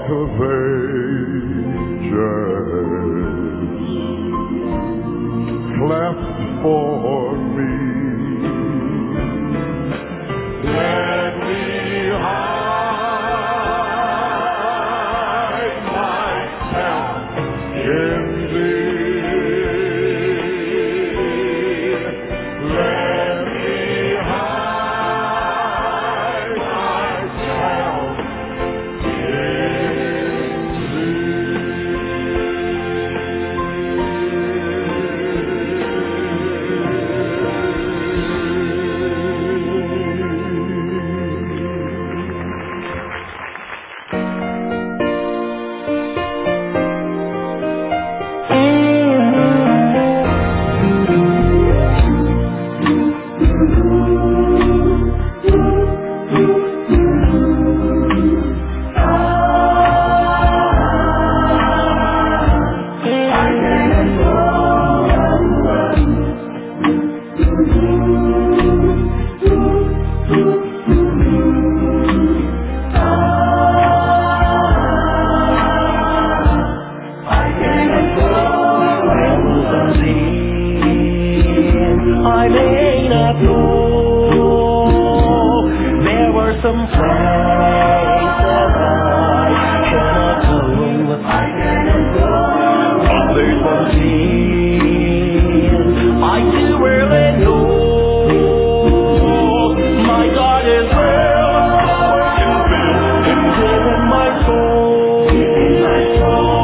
of ages cleft for me. Let me hide myself in thee. Let me hide myself I may not know. There were some places I cannot go. I cannot go. But there's one thing I do really know. My God is real. I can feel Him deep in my soul. In my soul.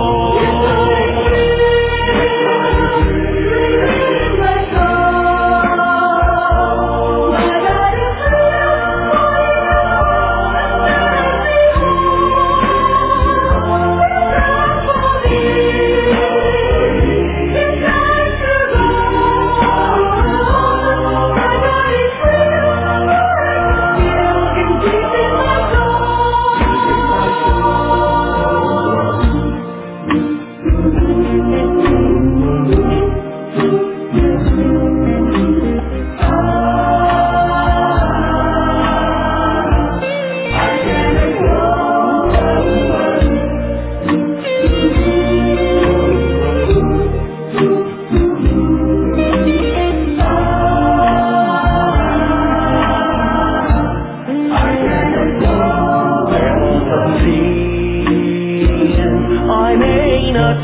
I may not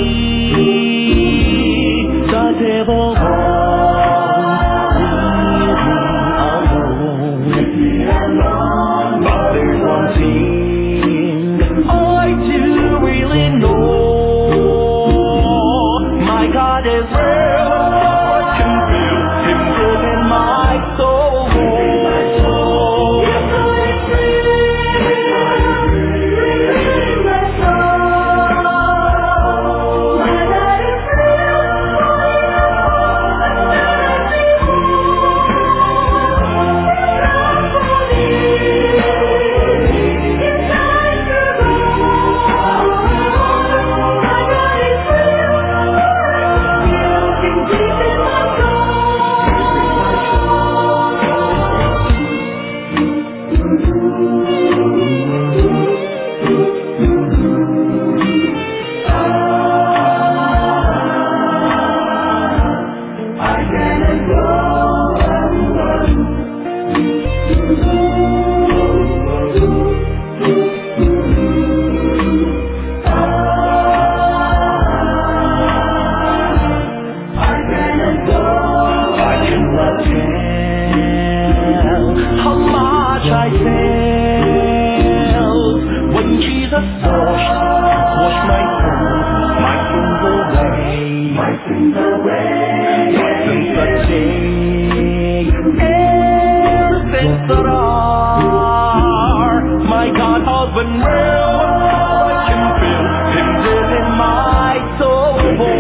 see the devil leave me alone, but there's one thing I do really know. My God is real, I can feel Him deep in my soul. I felt when Jesus washed my sins away. My sins away. Since that day, ever since that hour, my God has been real. I can feel Him deep in my soul.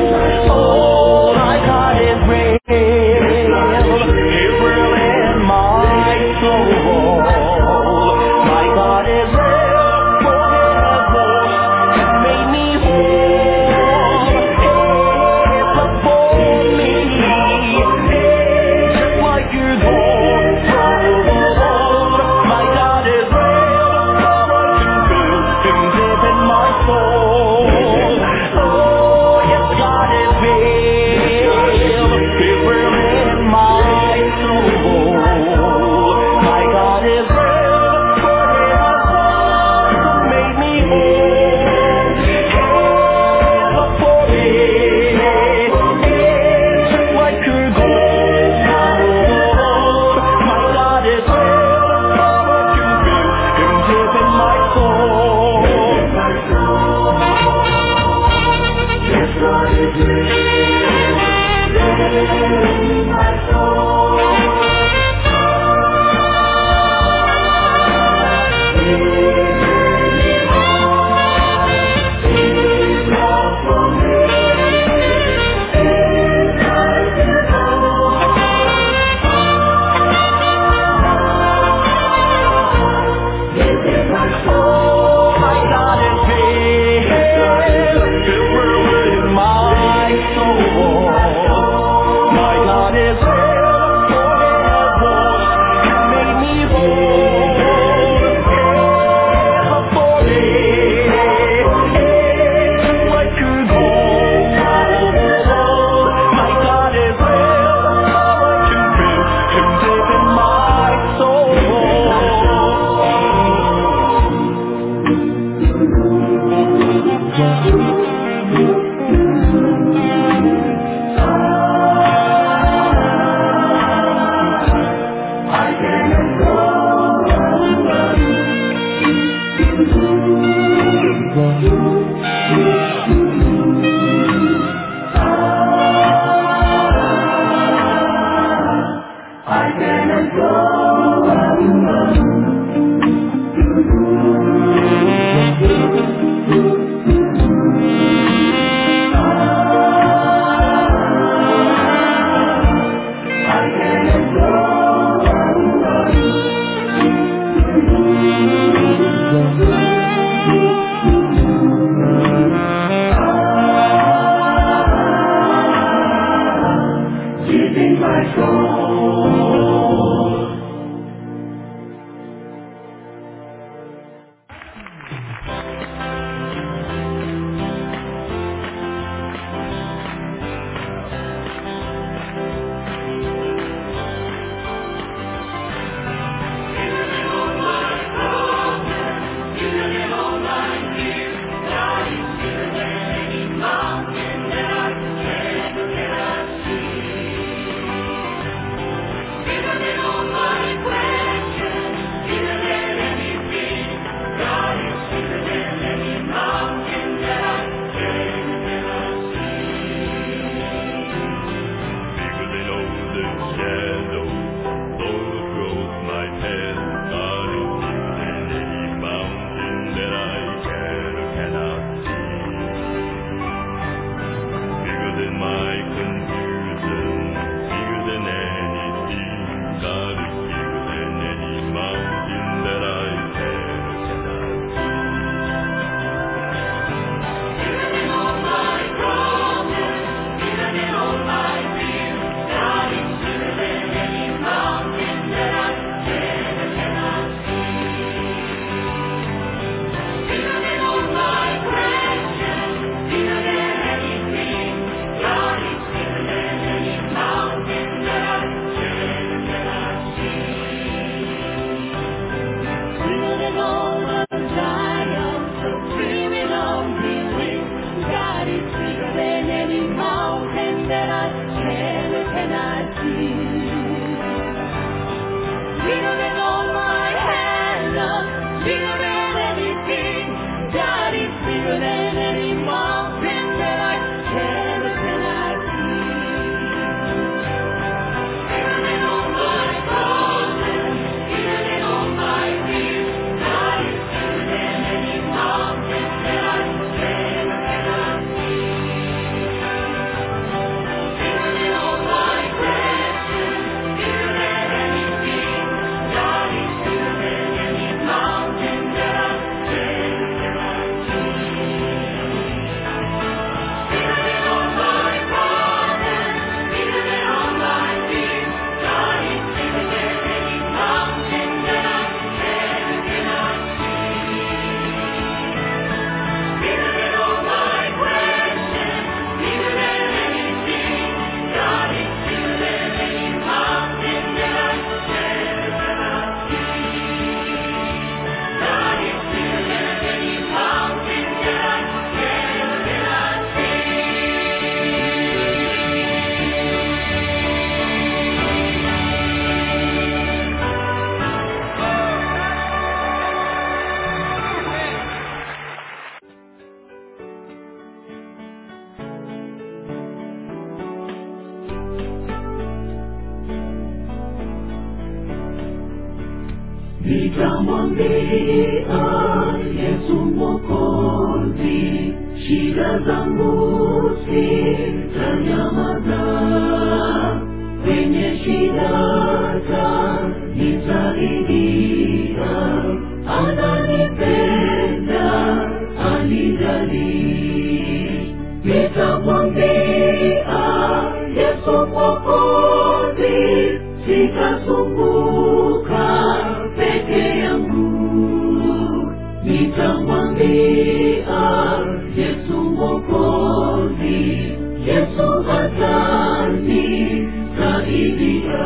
My God is real. He's real in my soul. My God is real, nitamwambia Yesu Mwokozi, shida zangu sitanyamaza, kwenye shida atanisaidia, ananipenda, anijali. Nitamwambia Yesu Mwokozi, sitasumbuka peke yangu. Nitamwambia Yesu Mwokozi, Yesu atanisaidia.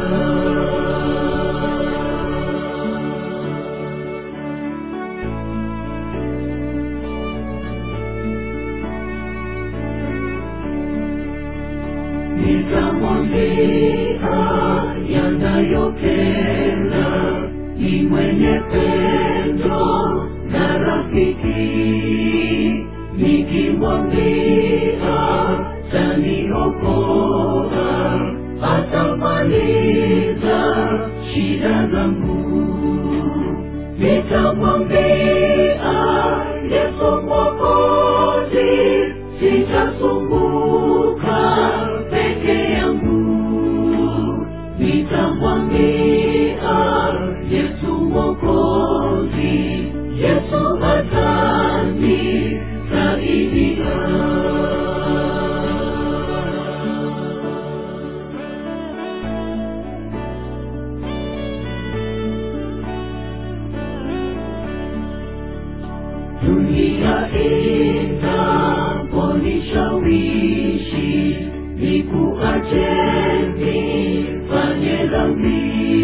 Nitamwambia yanayopenda, ni mwenye pendo na rafiki. Nikimwambia taniokoa, atamaliza shida zangu. Nitamwambia Yesu Mwokozi, sitasumbuka peke yangu. Nitamwambia Yesu Mwokozi, Yesu atanisaidia. Dunia itaponishawishi, nikuache nifanye dhambi.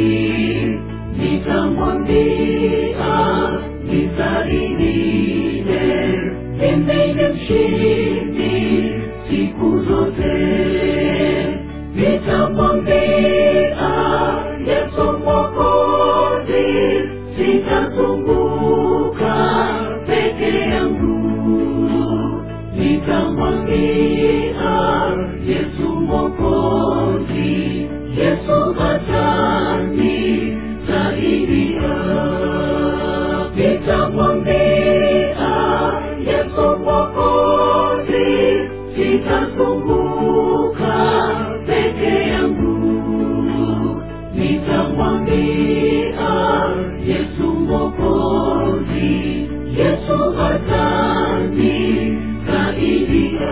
Nitamwambia nisaidie, mimi ni mshindi siku zote. Nitamwambia Yesu Mwokozi, sitasumbuka peke yangu. Nitamwambia Yesu Mwokozi, Yesu atanisaidia. Nitamwambia Yesu Mwokozi, sitasumbuka peke yangu. Nitamwambia Yesu Mwokozi, Yesu atanisaidia.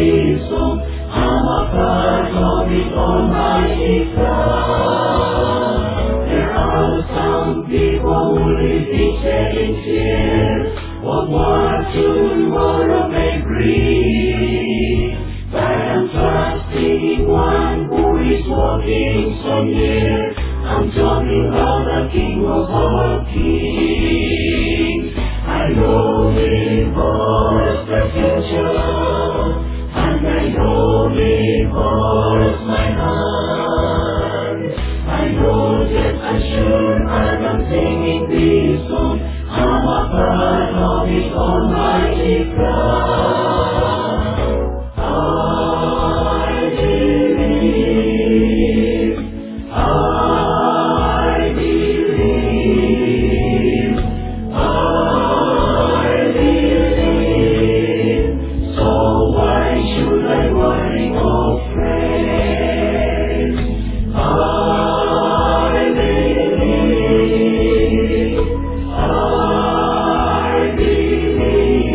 I'm a part of the Almighty God. people who live each day in fear of what tomorrow may bring. But I'm trusting in one who is walking so near. I'm talking about the King of all kings. I know He holds the future, and I know He holds my hand. I know that I'm sure as I'm singing this song, I'm a part of His almighty plan. I believe, I believe, I believe. So why should I worry or fret? I believe, I believe.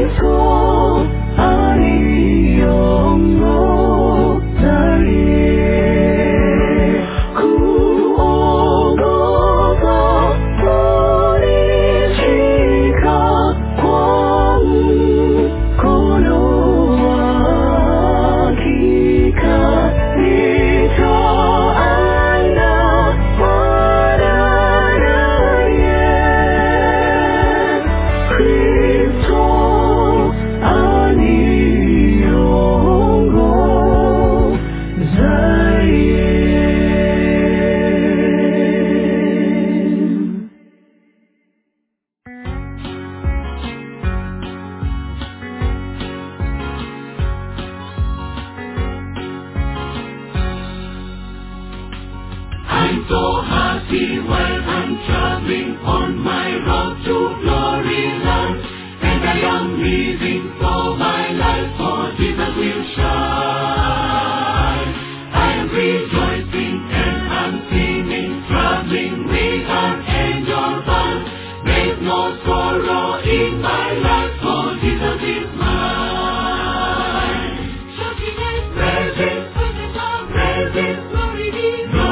I'm so happy while I'm traveling on my road to glory land, and I am living for my life, for Jesus will shine. I am rejoicing and I'm singing, traveling with an angel band. There's no sorrow in my life, for Jesus is mine. Shouting and praising, praising, glory be.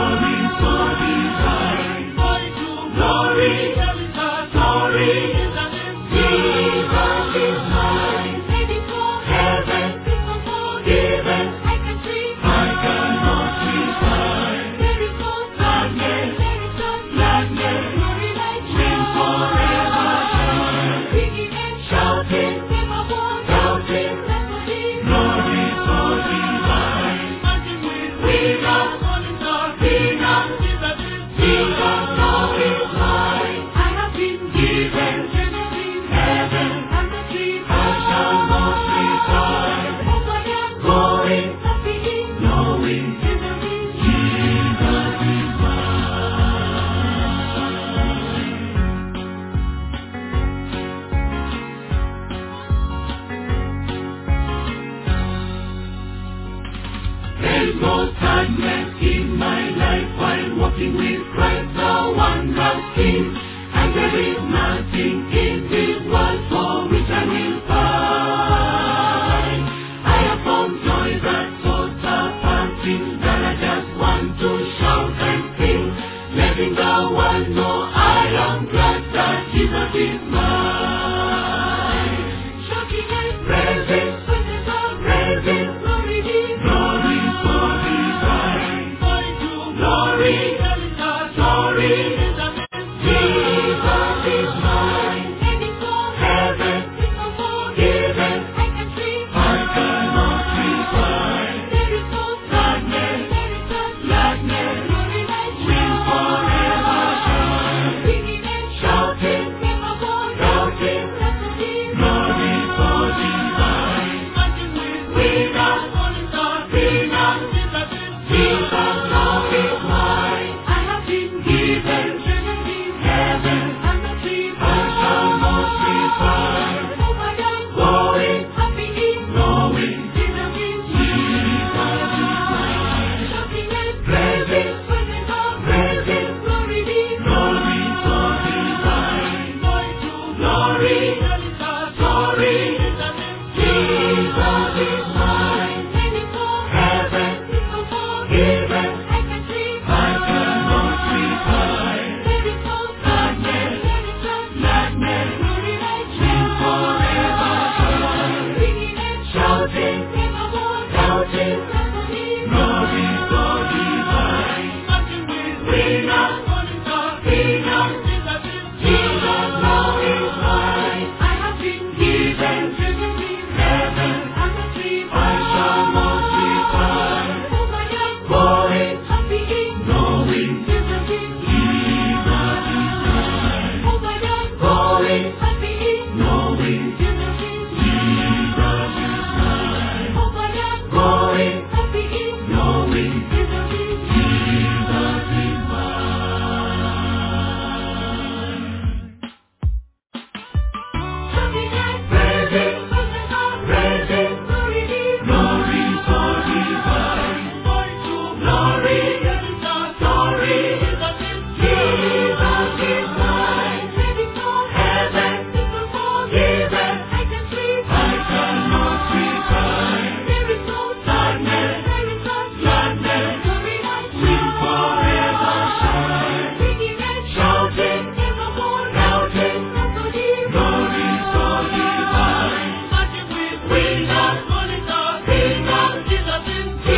There's no sadness in my life while walking with Christ, the wondrous King. And there is nothing in this world for which I will find. I have found joy that's so surpassing that I just want to shout and sing, letting the world know I am glad that Jesus is mine. Shouting and praising, praising, glory be. Glory for divine, glory to glory,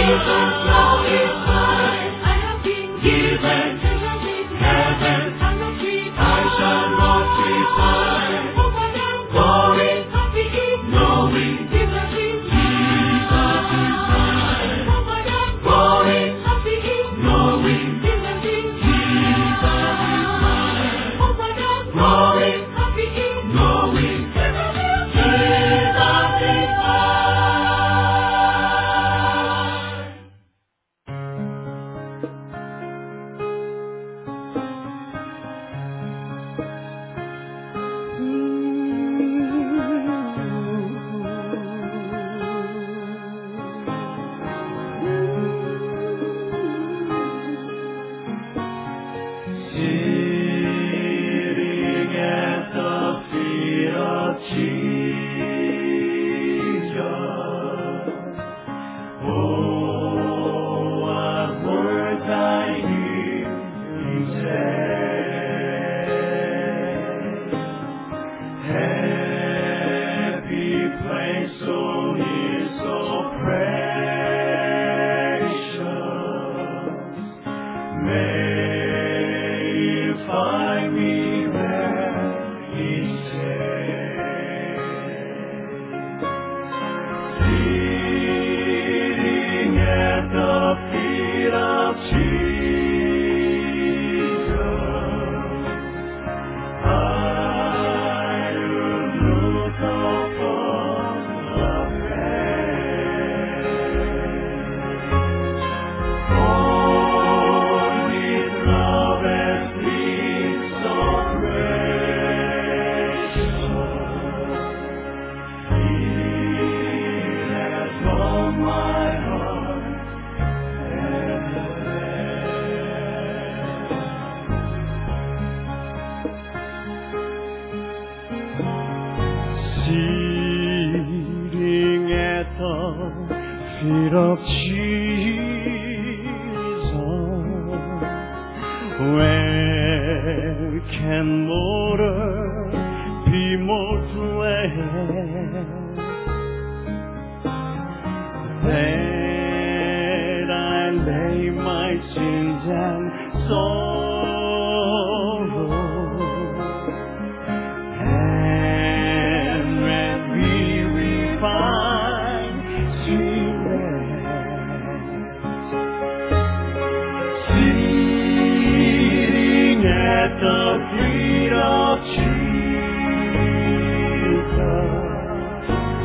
Jesus now is mine. I have been given heaven. I shall not repine. Going, knowing Jesus is mine. Going, knowing Jesus is mine. Going, knowing Jesus is Sitting at the feet of Jesus. Oh, what words I hear Him say. Happy place, so near, so precious. May you find me there, He said. Sitting at the feet of Jesus, I will look upon the for His love has been so precious. He has won my heart and sitting at the feet of Jesus, where can mortal be more blessed that I lay my sins and sorrow, and when we find sweet rest, sitting at the feet of Jesus,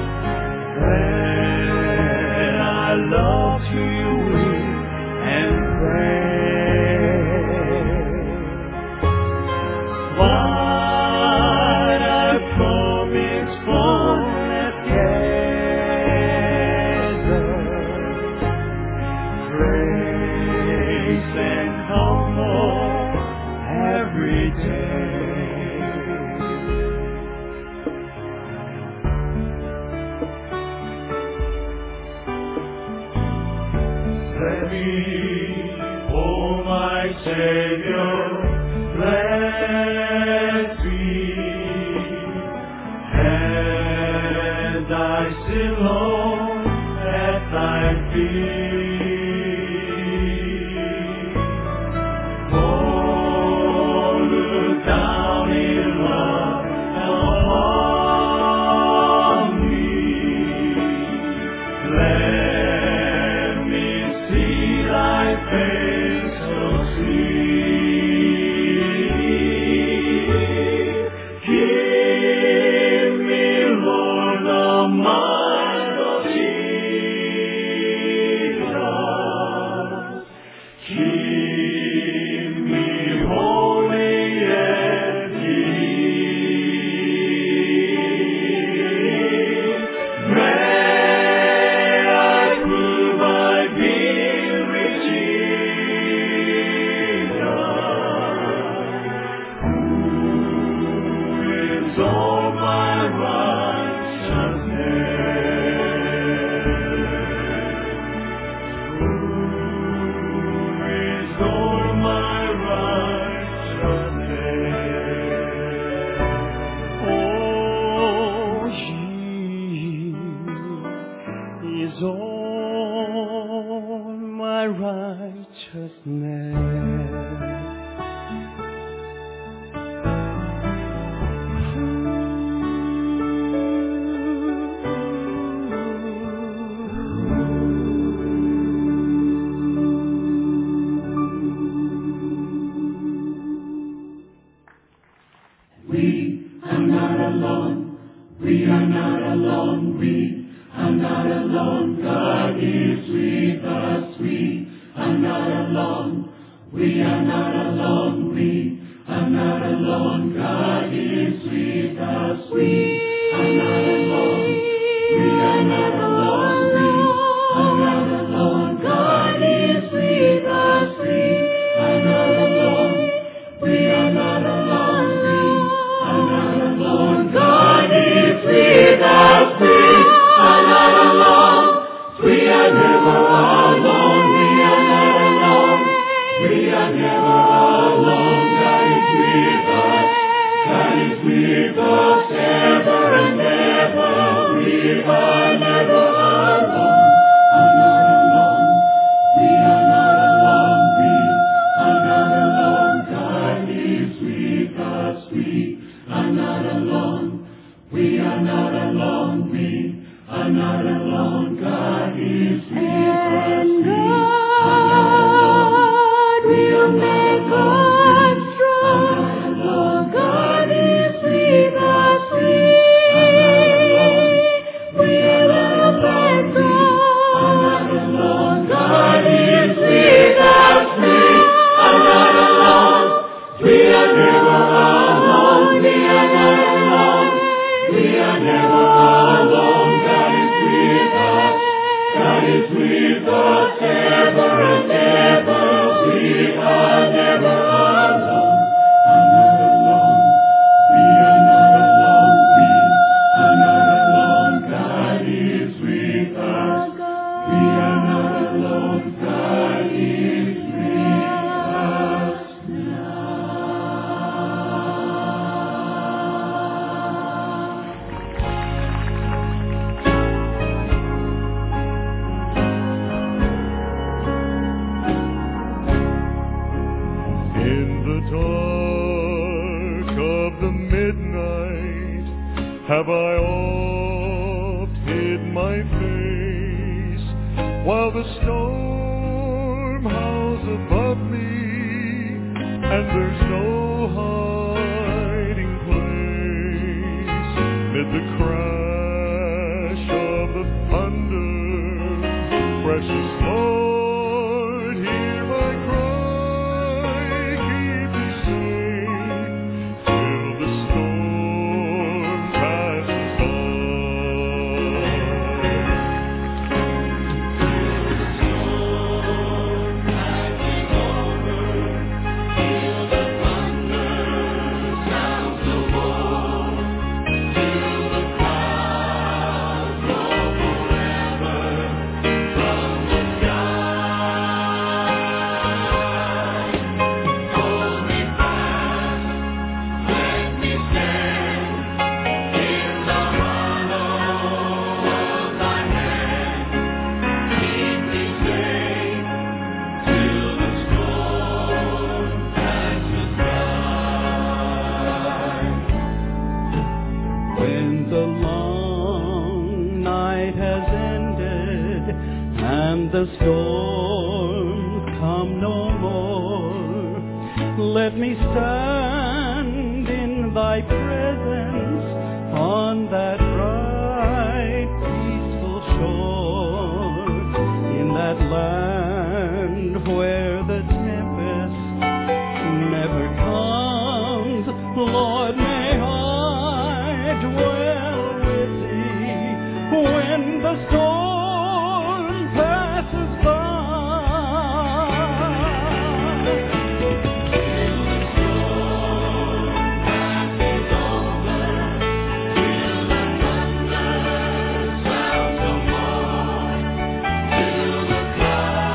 that I love to win and pray. What I promised for together, praise and comfort every day. Let me, oh my Savior, bless me as I sit alone at Thy feet. Oh, look down in love upon me. Let me see Thy face so sweet. Give me, Lord, the mind of Jesus. precious name. Have I oft hid my face while the storm howls above me, and there's no hiding place mid the crash of the thunder? Precious Lord, hear my cry, keep me safe till the storm passes by. When the long night has ended and the storms come no more, let me stand in thy presence on that bright, peaceful shore, in that land where the tempest never comes. Lord, may I dwell with thee when the storm passes by. Till the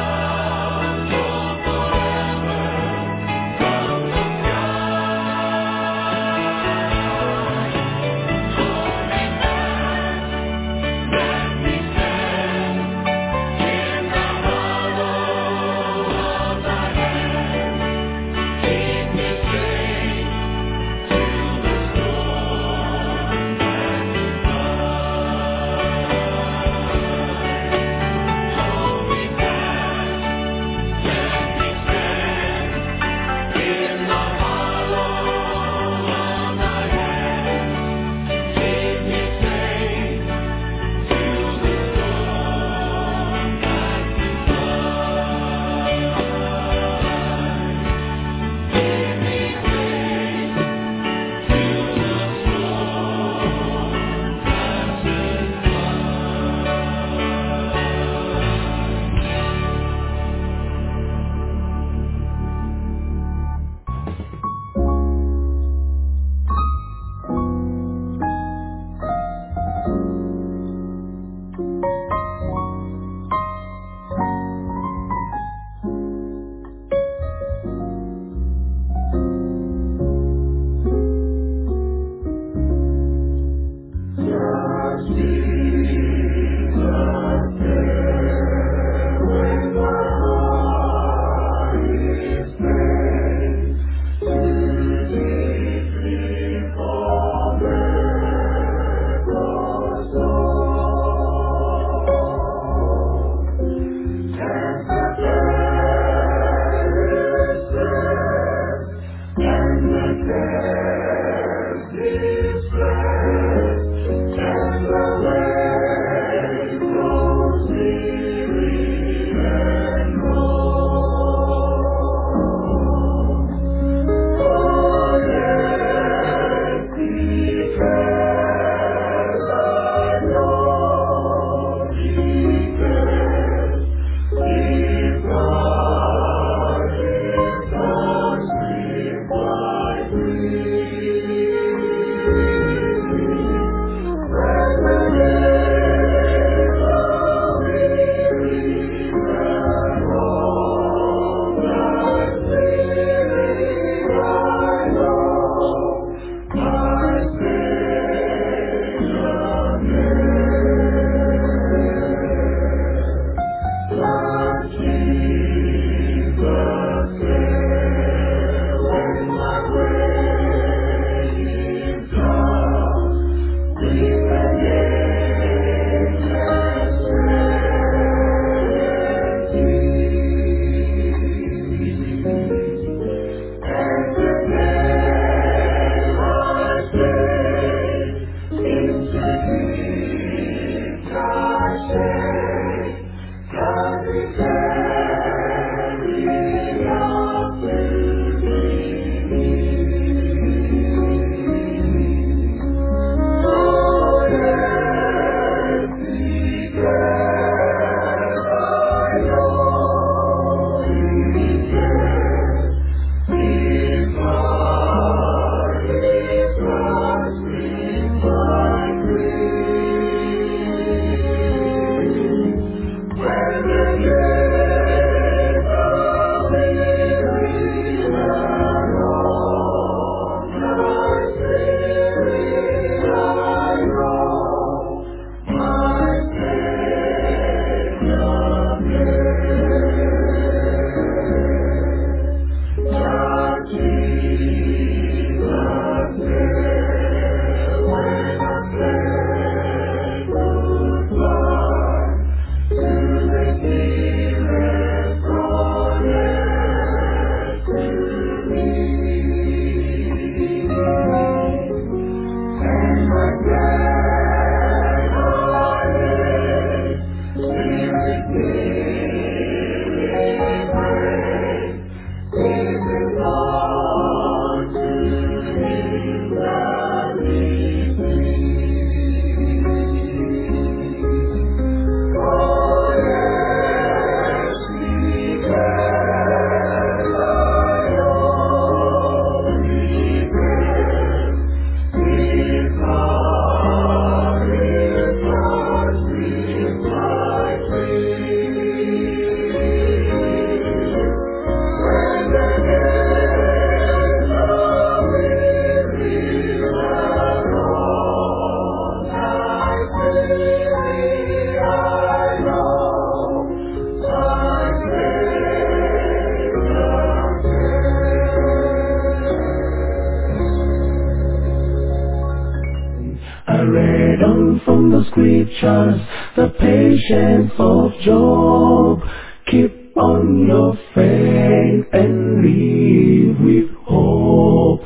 from the scriptures, the patience of Job. Keep on your faith and live with hope.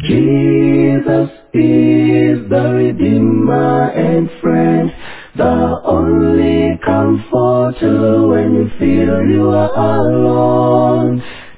Jesus is the Redeemer and friend, the only comforter when you feel you are alone.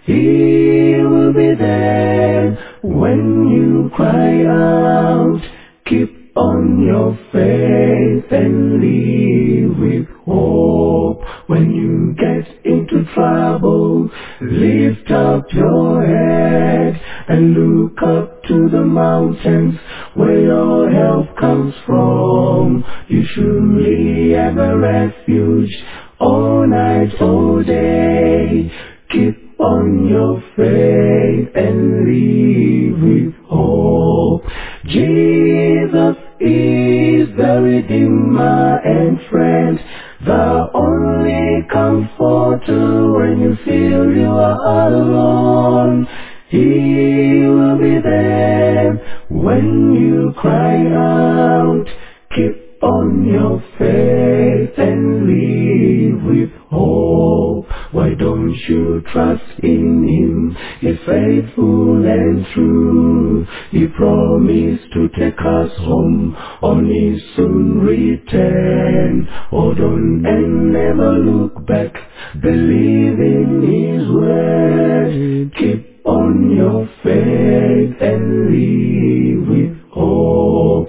He will be there when you cry out. Keep on your faith and live with hope. When you get into trouble, lift up your head and look up to the mountains where your help comes from. You surely have a refuge all night, all day. Keep on your faith and live with hope. Jesus is the Redeemer and friend, the only comforter when you feel you are alone. He will be there when you cry out. Keep on your faith and live with hope. Why don't you trust in Him? He's faithful and true. He promised to take us home on His soon return. Hold on and never look back. Believe in His word. Keep on your faith and live with hope.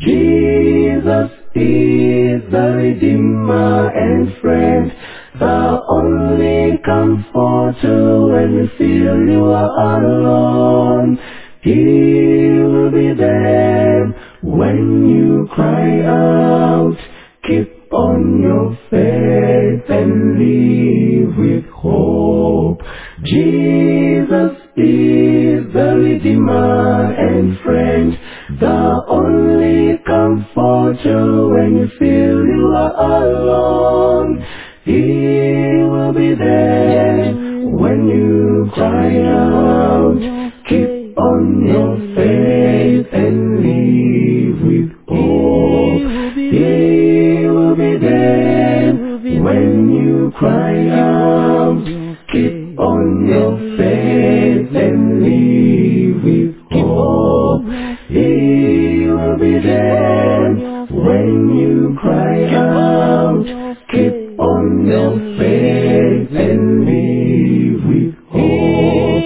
Jesus is the Redeemer and friend, the only comforter when you feel you are alone. He will be there when you cry out. Keep on your faith and live with hope. Jesus is the Redeemer and friend, the only comforter when you feel you are alone. He will be there when you cry out. Keep on your faith and live with hope. He will be there when you cry out. Keep on your faith and live with hope. He will be there when you cry out. Keep on your faith and live with hope.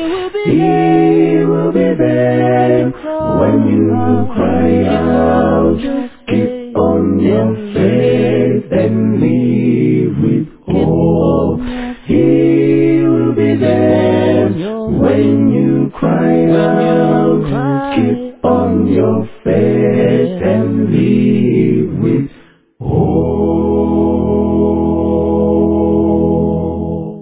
He will be there when you cry out. Keep on your faith and live with hope. He will be there when you cry out. Keep on your faith and live with hope.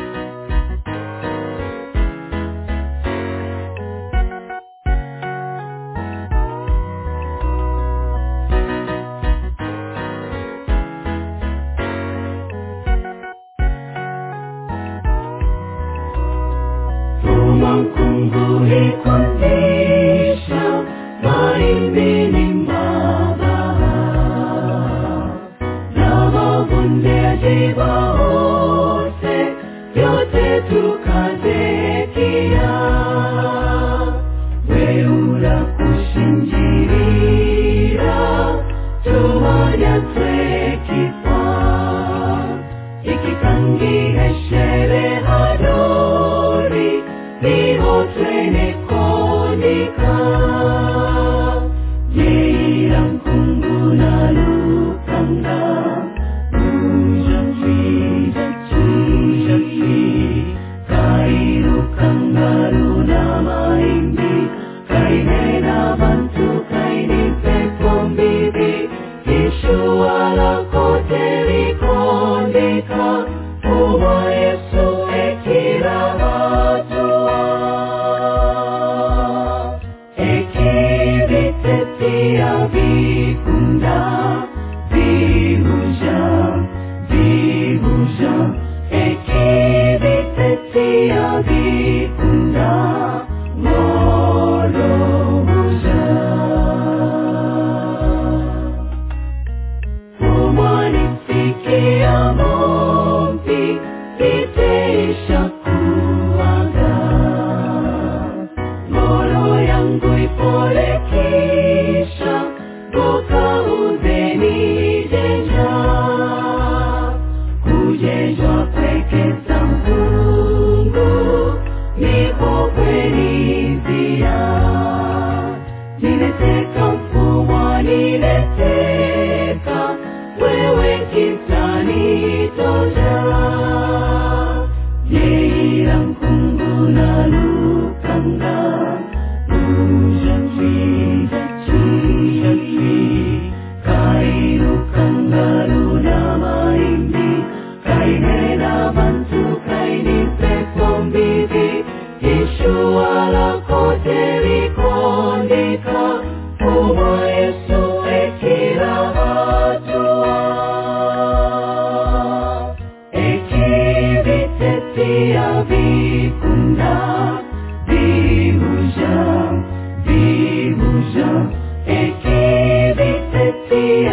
Kundisha maimini mabaha na mabonde jibaose yote tukazekia weula kushinjirira tumanya twekifa ikikangihe sherehadori niho twene konika yeirang kunguna lukanga ujafi kairu kangaru nama indi kainena bantu kaini pekombibi Yeshua koteri kondika Uma Yesu ekira Nileteka wewe kitani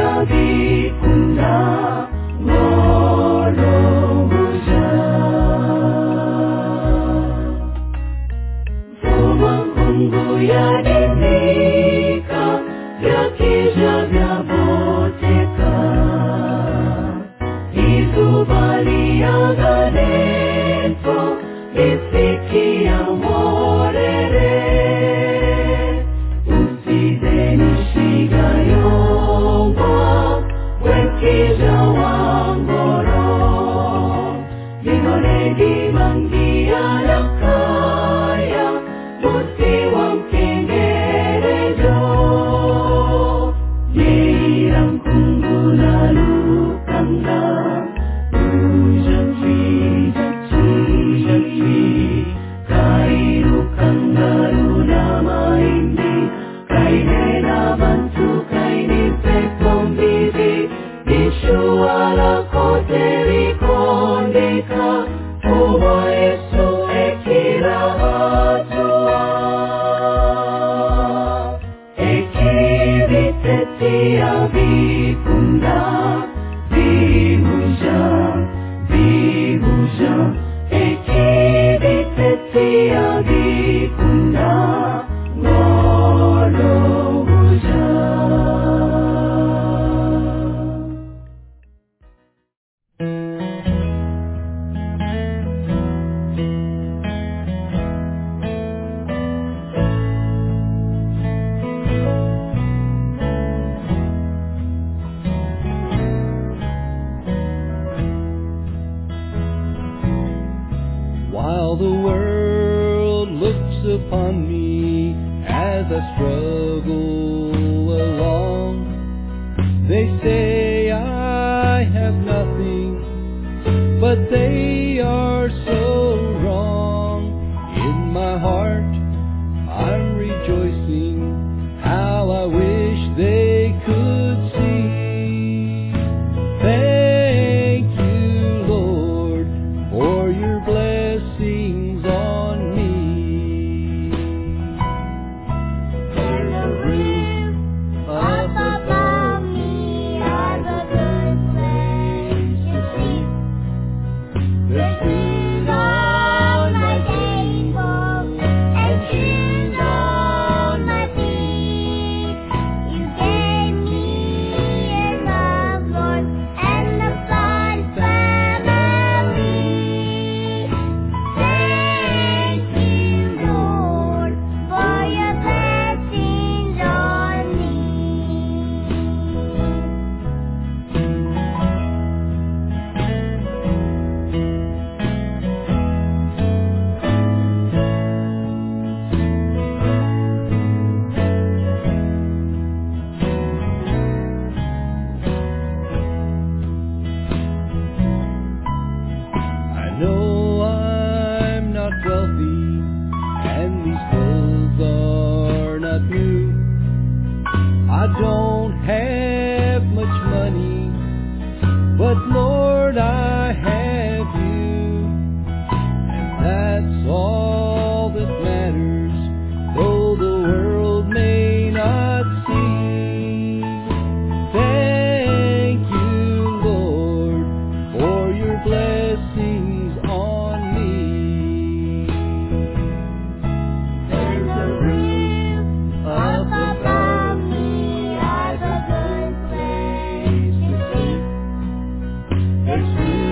vikunda ngorobuja Mungu yadimika yakija vyaboteka izubaliaganeto lisikia morere usidenishiga yomba wekija wangoro linonegi mangia yakaya musi wamkengerejo yeirang kunguna lukanga ujakfi kairu kangaru nama indi kainena bantu kaini pekombibi dishuala koteri kondeka Tuwa Yesu ekira hatua ekibitetia vikunda vihuja ekibitetia vikunda ngorobuja While the world looks upon me as I struggle along, they say I have nothing, but they are so wrong. In my heart, I'm rejoicing how I wish they could see. Thank you, Lord, for your blessings on me. There's a roof up above me, I've a good place to sleep. There's food on my table and shoes on my feet. You gave me a love, Lord, and a fun family. Thank you, Lord, for your blessings on me. I know I'm not wealthy, and these clothes are not new. I don't have much money, but Lord, I have you, and that's all that matters, though the world may not see. Thank you, Lord, for your blessings on me. There's a roof up above me, I've a good place to sleep. There's food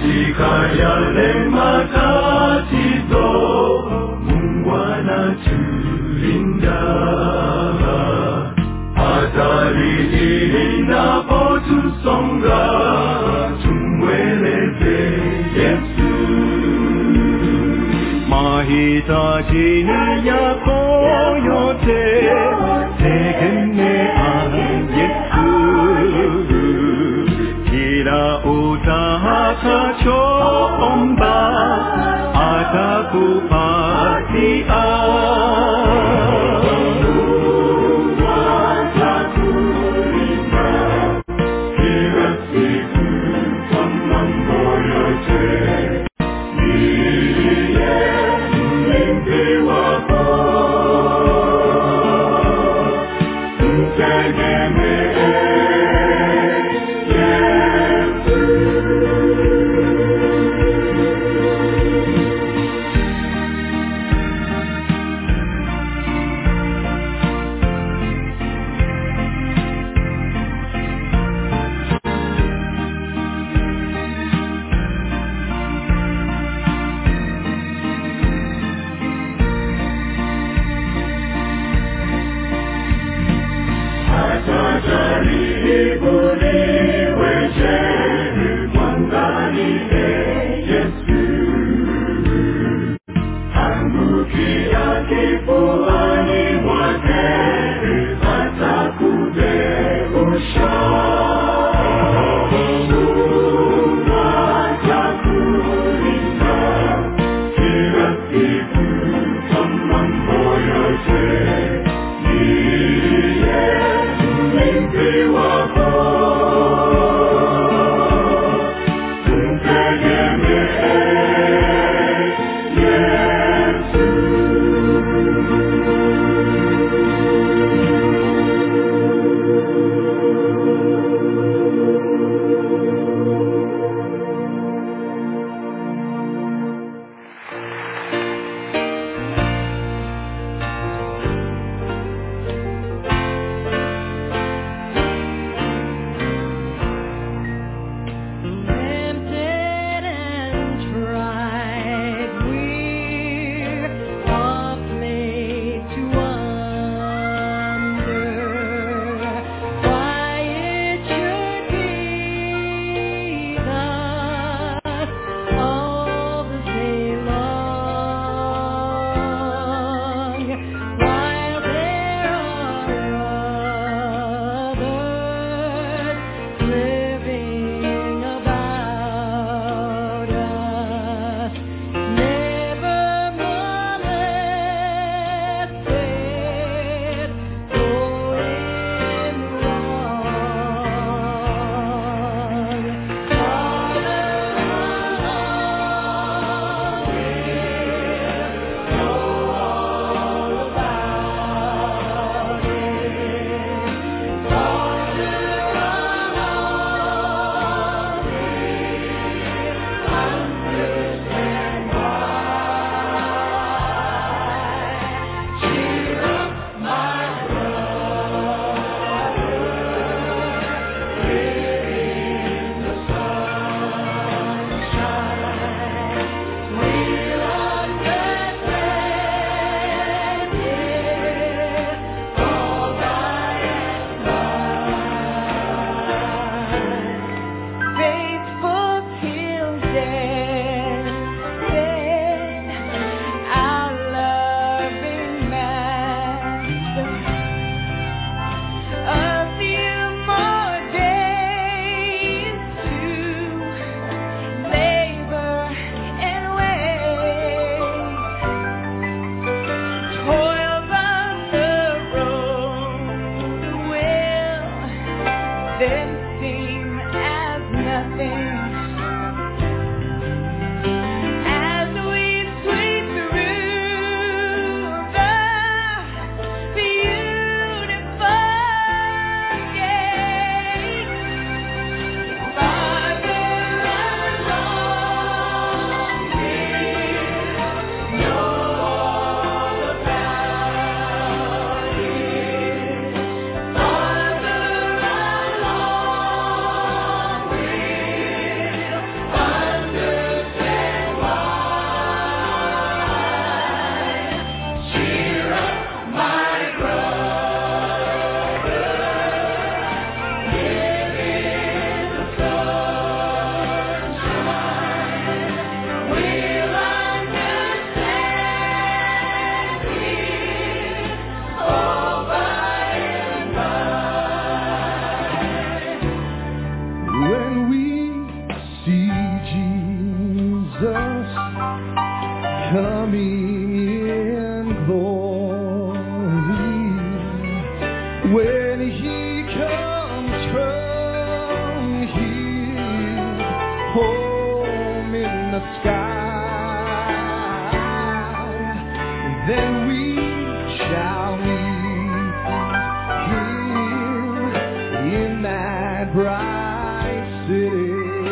katika yale matatizo, Mungu anatulinda. Hatari inapotusonga, tumweleze Yesu. Mahitaji yako yote, tegemea Yesu. Kila utakachoomba atakupatia. Kila siku kwa mambo yote, niye mlinzi wako. Mtegemee when He comes from His home in the sky, then we shall meet Him in that bright city.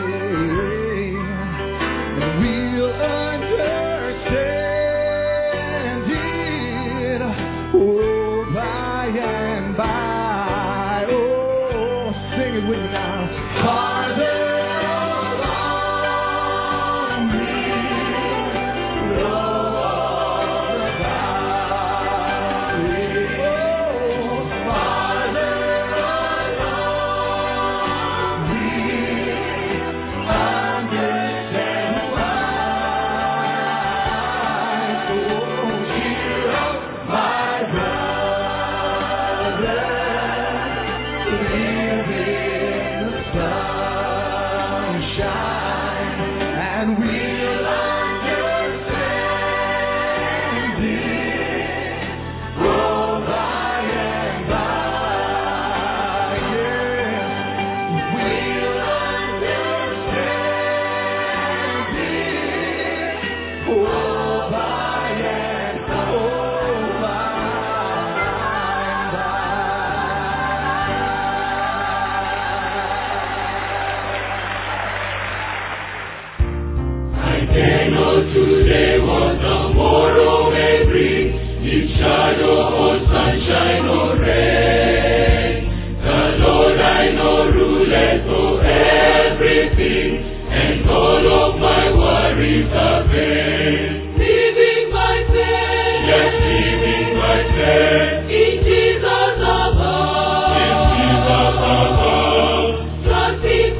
We'll understand it, oh, by and by. Oh, sing it with me now. Farther along we roll about it. Oh, farther along we understand why. Oh, cheer up, my brother, live in the sunshine, and we'll understand it, oh, by and by. Yeah, we'll understand it, oh, by and by. I cannot today what the morrow may bring, if shadow or sunshine or rain. The Lord I know ruleth over everything, and all of my worries are vain. Living by faith, yes, living by faith, in Jesus above, in Jesus above, trusting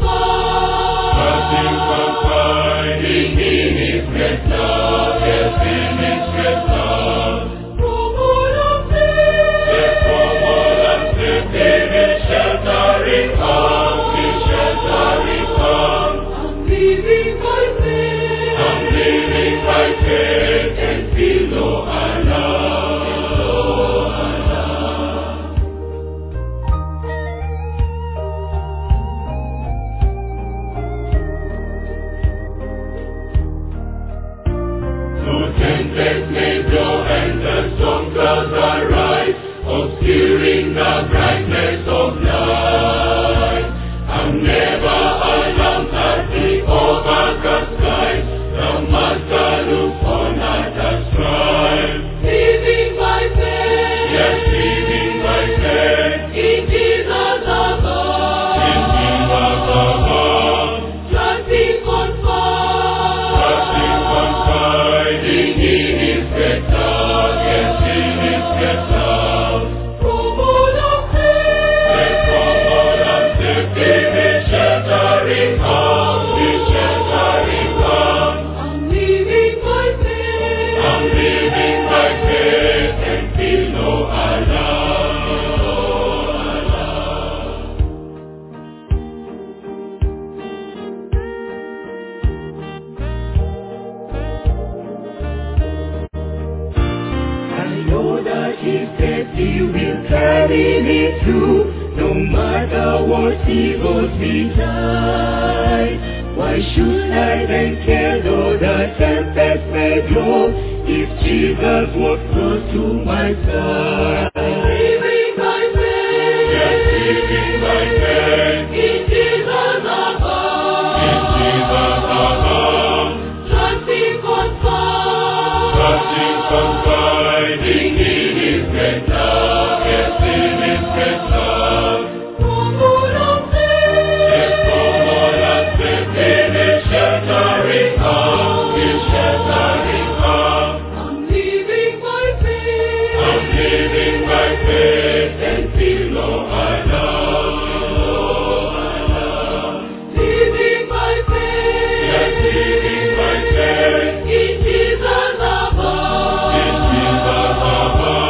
confiding in His great love, yes, in His great love. From all unsafe, yes, from all unsafe, in His sheltering arms, His sheltering arms. I'm living by faith, I'm living by faith, and feel no alarm, no alarm. Though tempest may blow and the storm clouds arise, obscuring the brightness of light, I'm never alarmed at the overcast sky. The Master looks on at the strife. Living by faith, yes, living by faith, in Jesus above, in Jesus above, trusting confiding in His great love, yes, in His great love. From all unsafe, yes, from all unsafe, in His sheltering arms, His sheltering arms. I'm living by faith, I'm living by faith, and feel no alarm, no alarm. I know that His safety will carry me through, no matter what evils betide. Why should I then care though the tempest may blow, if Jesus walks close to my side? Living by faith, yes, living by faith, in Jesus above, in Jesus above, trusting confiding in His great love, yes, in His great love. From all unsafe, yes, from all unsafe, in His sheltering arms, His sheltering arms. I'm living by faith, I'm living by faith, and feel no alarm, no alarm. Living by faith, yes, living by faith, in Jesus above, in Jesus above.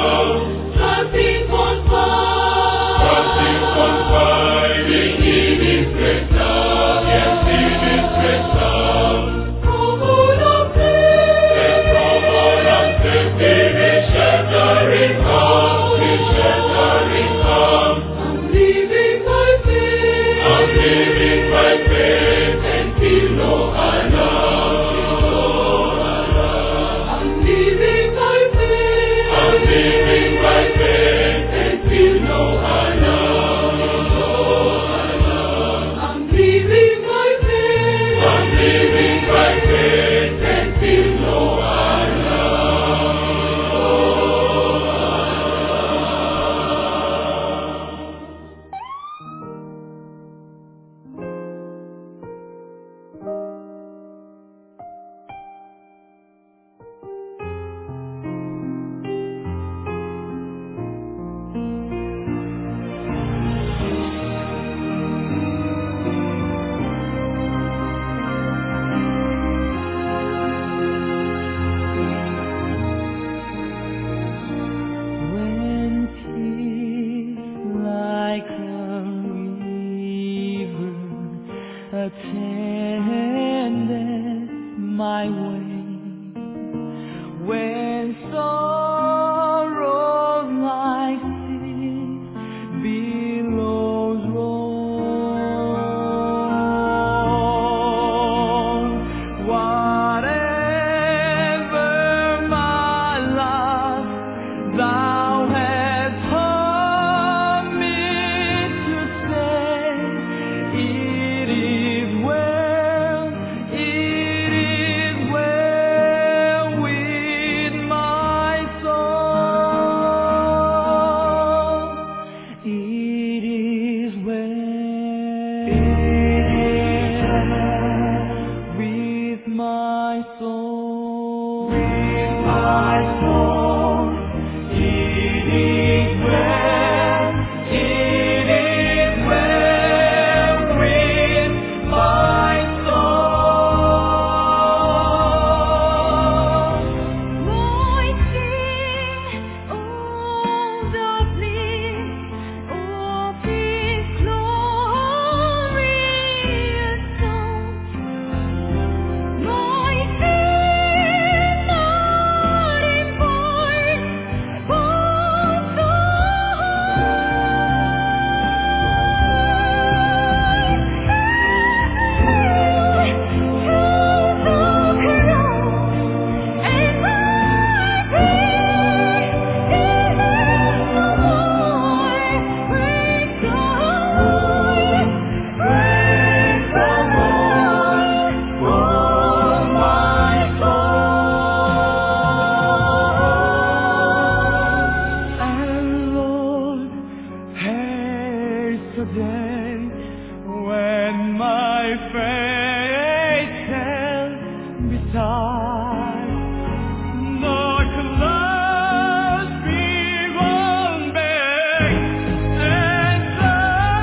day when my faith held beside the clouds beyond bank and the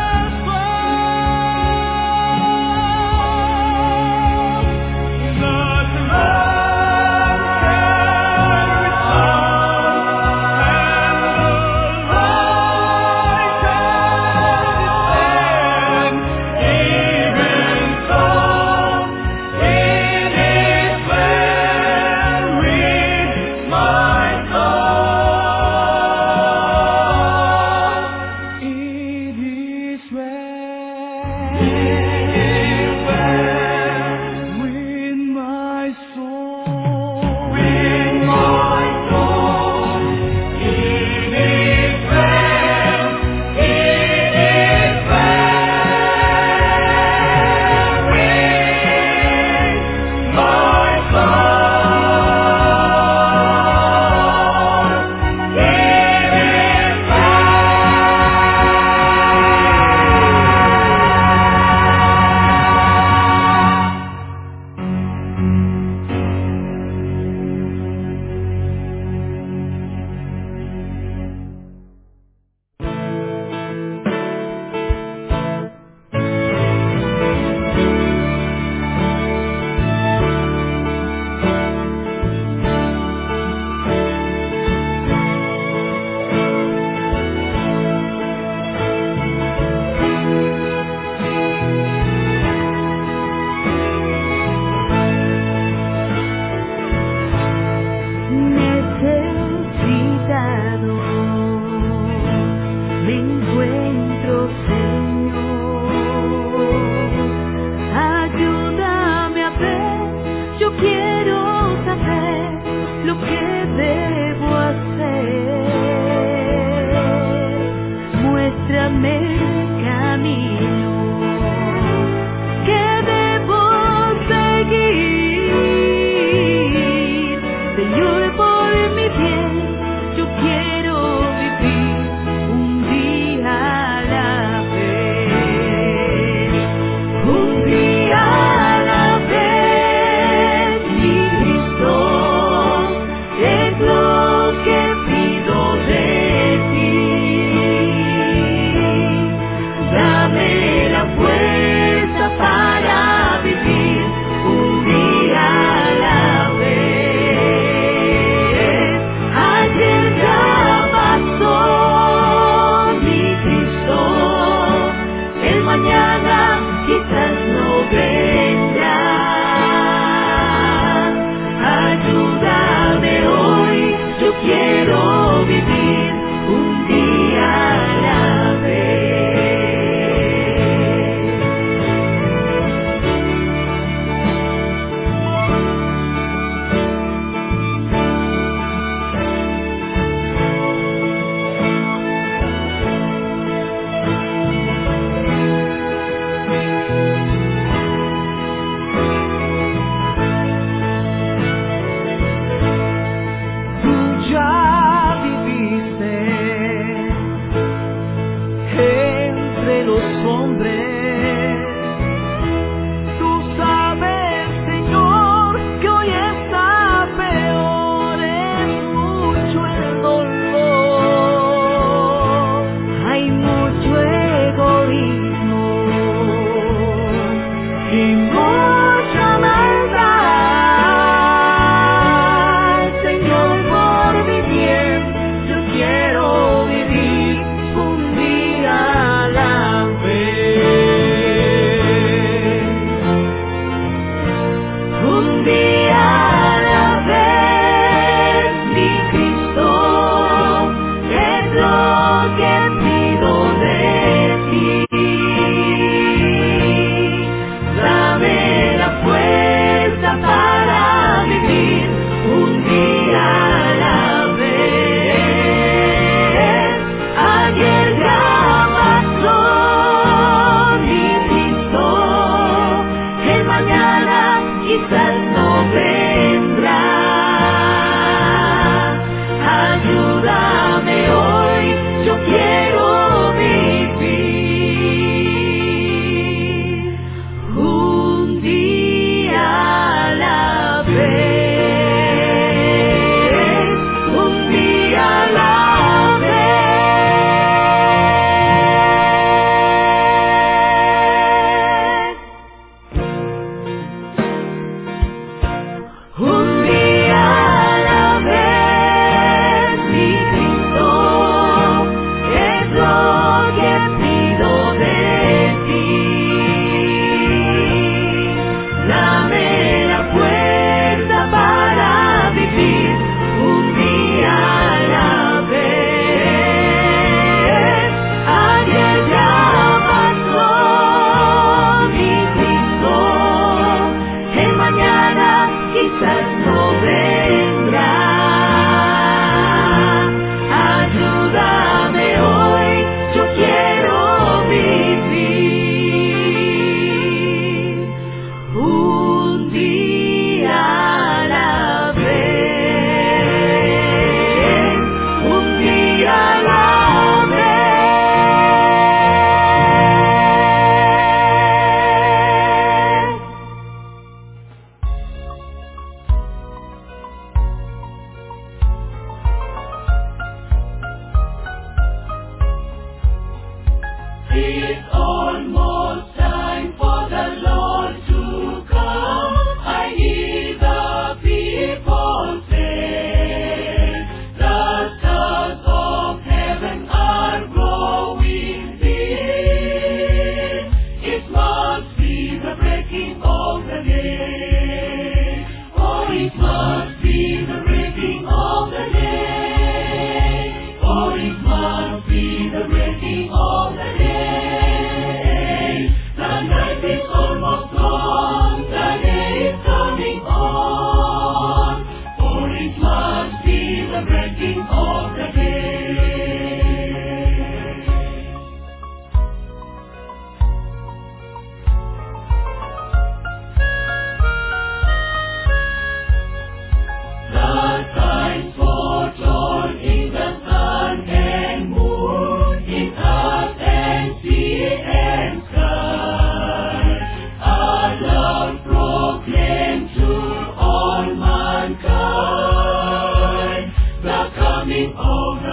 swell. The clouds carry sound and the light of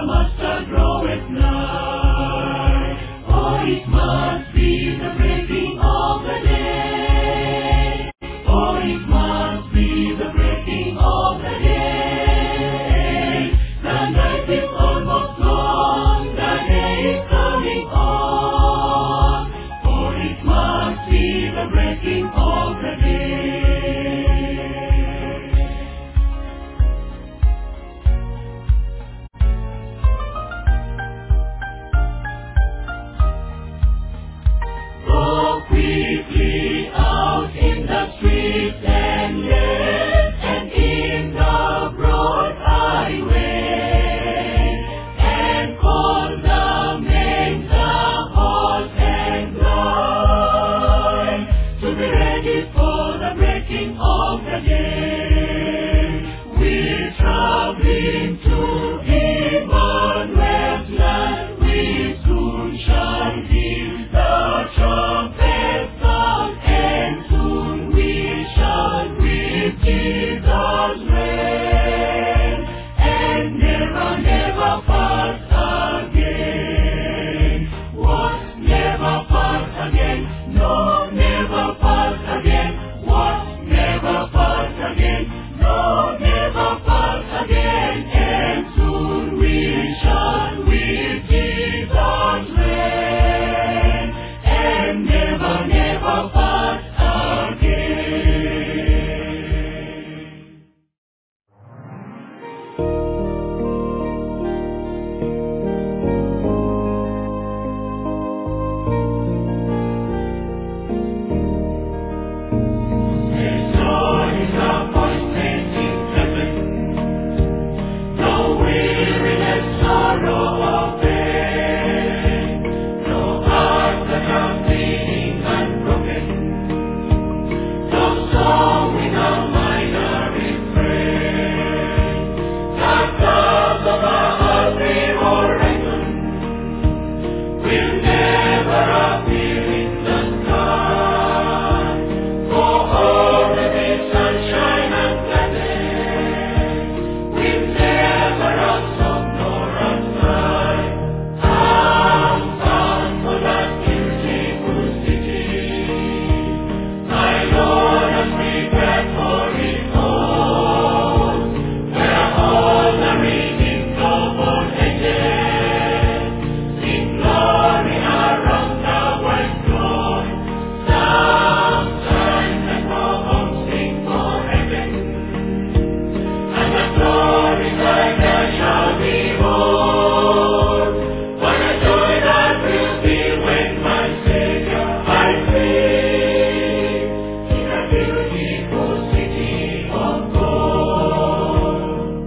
Master draweth nigh. Oh, it must be the breaking of the day. Oh, it must be the breaking of the day. The night is almost gone, the day is coming on. Oh, it must be the breaking of the day. Go quickly out in the streets and lanes, and in the broad highway, and call the maids, the horse and blind, to be ready for the breaking of the day. We're traveling to Emmanuel's land, we soon shall hear the trumpet sound, and soon we shall greet Jesus' reign, and never, never part again. What? Never part again? No, never part again. What? Never part again? No, never part again. And soon we shall with Jesus reign, and never, never part again. There's no disappointment in heaven, no weariness, sorrow or pain, no heart that are bleeding and broken, no song without minor refrain. The clouds of our earthly horizon will never appear in the sky. For all the day sunshine and gladness will never a song nor a sigh. I'm bound for that beautiful city. My Lord has prepared for it all, where all the ringing noble angels sing glory around the white throne. Sometimes I go home, sing for heaven, and the glory like there shall be more. What a joy that will be when my Savior I sing in a beautiful city of gold.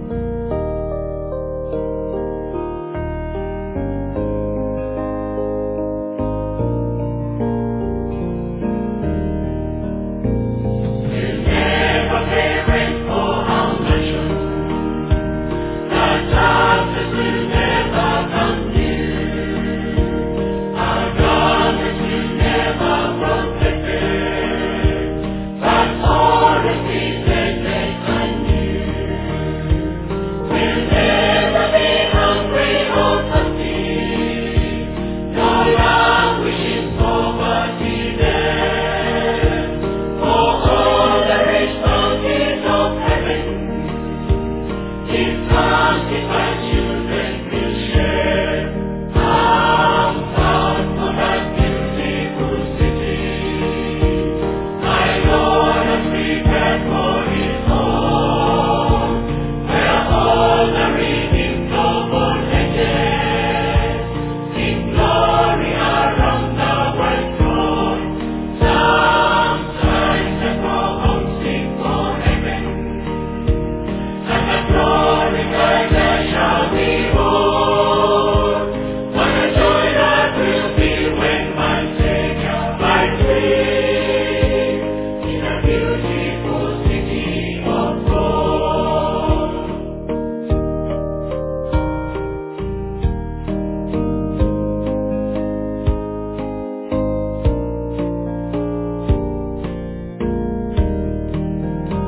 We'll never pay rent for our mansion. The taxes will never come due. Our garments will never protected, but always be blessed and new. We'll never be hungry or thirsty, no languishing poverty there. For all the rich bounties of heaven, His sanctified children will share. I'm bound for that beautiful city. My Lord has prepared for His own, where all the ringing noble angels sing glory around the white throne. Sometimes I go home, sing for heaven, and the glory like there shall be more. What a joy that will be when my Savior I sing in a beautiful city of gold.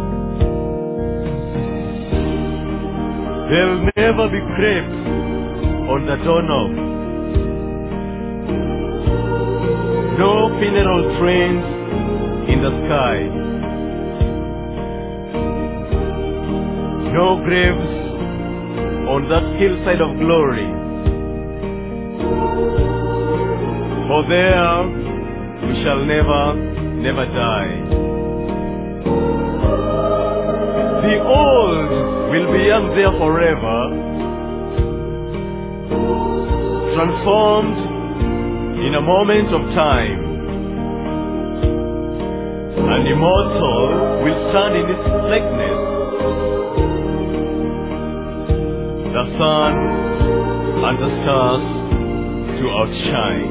There'll never be crepes on the doorknob. No funeral trains in the sky. No graves on that hillside of glory. For there we shall never, never die. The old will be young there forever, transformed in a moment of time. And immortal will stand in its likeness. The sun and the stars to outshine.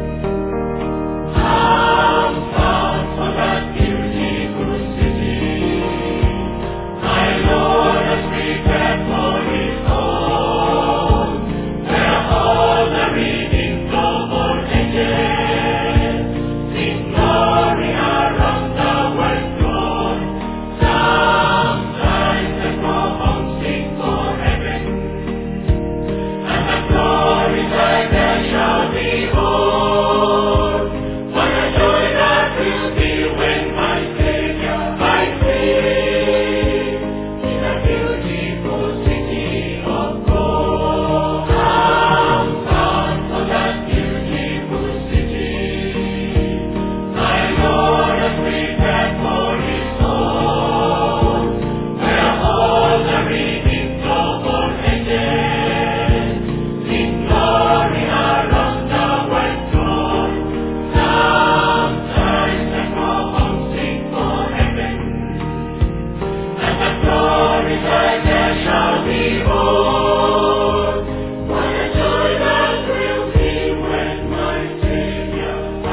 Come down for that beautiful city. My Lord has prepared for His own, where all the redeemed noble angels sing glory around the world throne. Sometimes the prophets sing for heaven, and the glory like there shall be born. What a joy that will be when my Savior I see in a beautiful city of gold. Come down for that beautiful city. My Lord has prepared for His own, where all the redeemed noble angels sing glory around the world throne. Sometimes the prophets sing for heaven, and the glory like there shall be born. What a joy that will be when my Savior I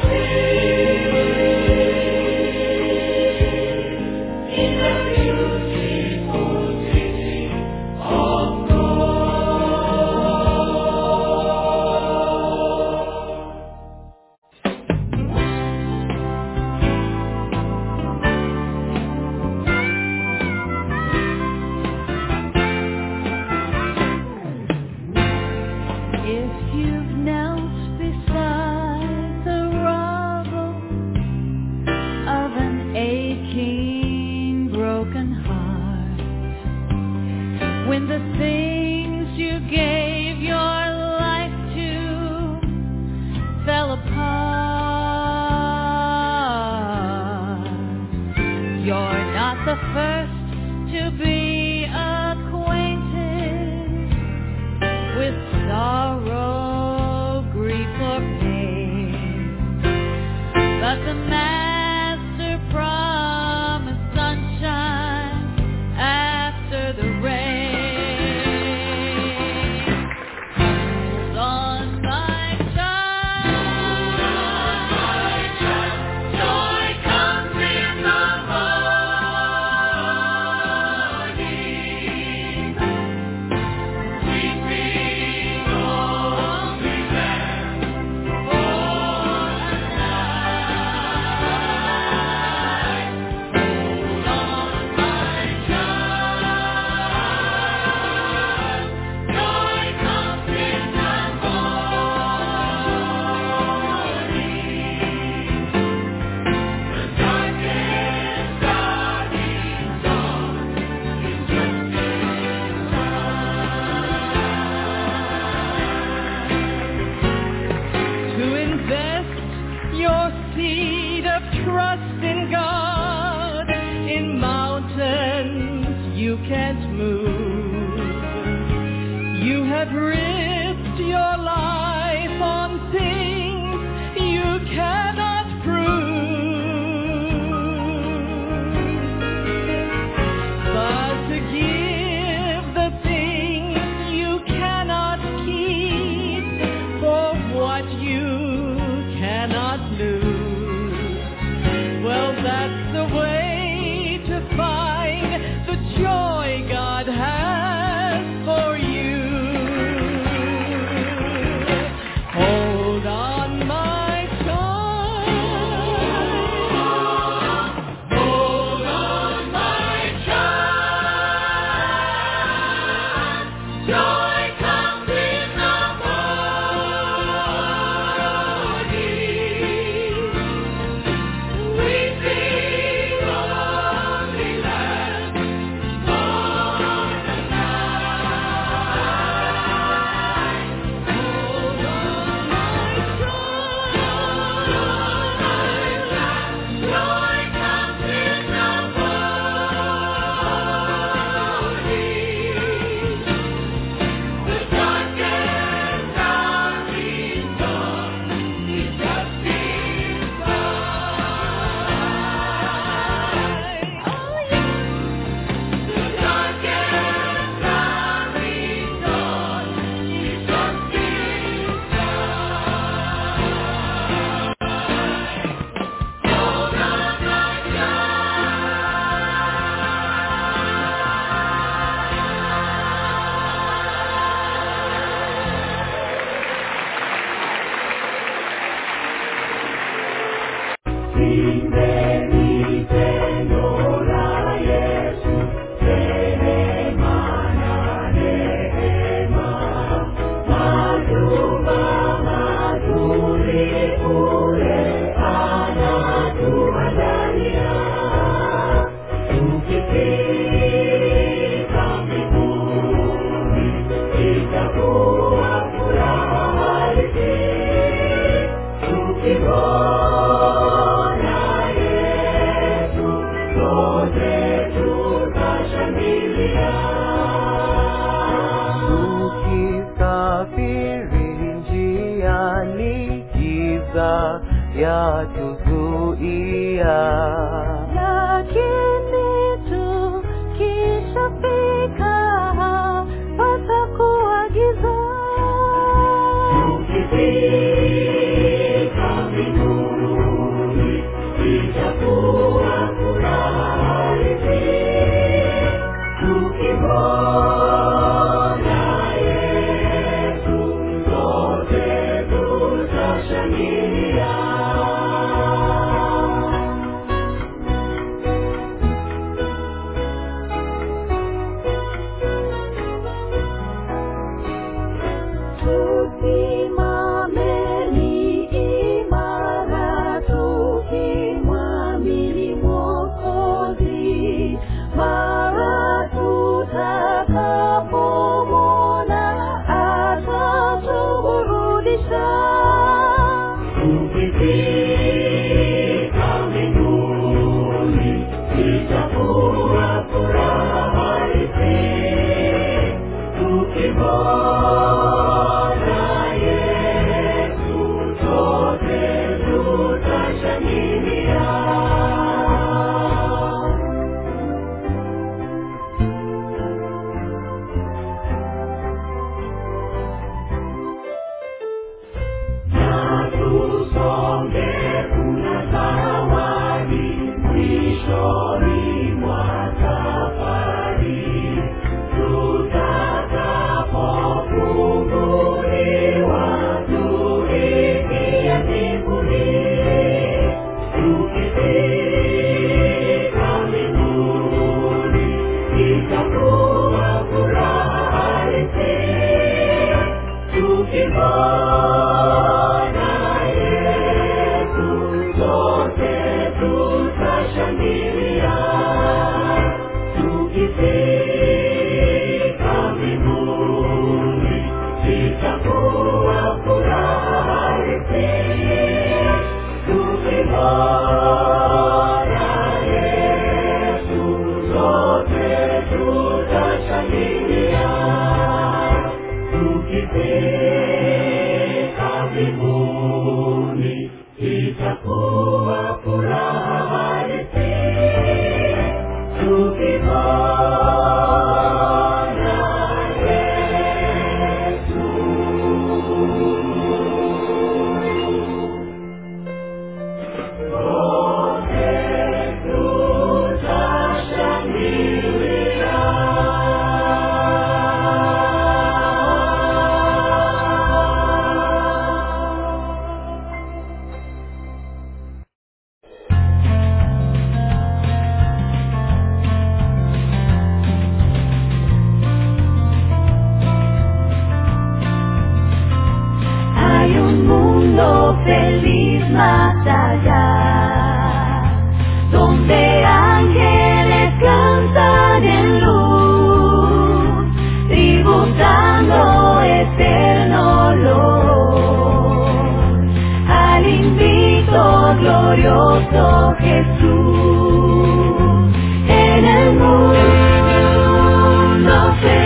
see in the beautiful city of If you've knelt beside the rubble of an aching, broken heart, when the things you gave your life to fell apart, you're not the first to be acquainted with sorrow, grief, or pain. But the Master promised sunshine after the rain. Hold on, my child. Joy comes in the morning. Weeping only there for a night. Hold on, my child. Joy comes in the morning. The darkest starting dawn is just to invest your seed of trust in God in mountains you can't move. You have risked your life on things you cannot prove. But to give the things you cannot keep for what you cannot lose, well, that's the way to find the joy God has for you. tusafiri njiani, giza yatuzuia, lakini tukishafika patakuwa giza. Tukifika mbinguni itakuwa furaha tukimwona Yesu, sote tutashangilia. Tusimameni imara tukimwamini Mwokozi, mara tutakapomwona atatuburudisha. Tukifika mbinguni itakuwa furaha tukimwona Yesu, sote tutashangilia. Na tusonge, kuna zawadi mwishoni mwa safari, tutakapofunguliwa tuingie mbinguni. Tukifika mbinguni itakuwa furaha tukimwona Yesu, sote tutashangilia. Tukifika mbinguni itakuwa furaha tukimwona Yesu, sote tutashangilia. Tukifika mbinguni itakuwa furaha tukimwona Yesu. Sote tutashangilia. Hay un mundo feliz más allá, donde ángeles cantan en luz, tributando eterno olor al invito glorioso Jesús. En el mundo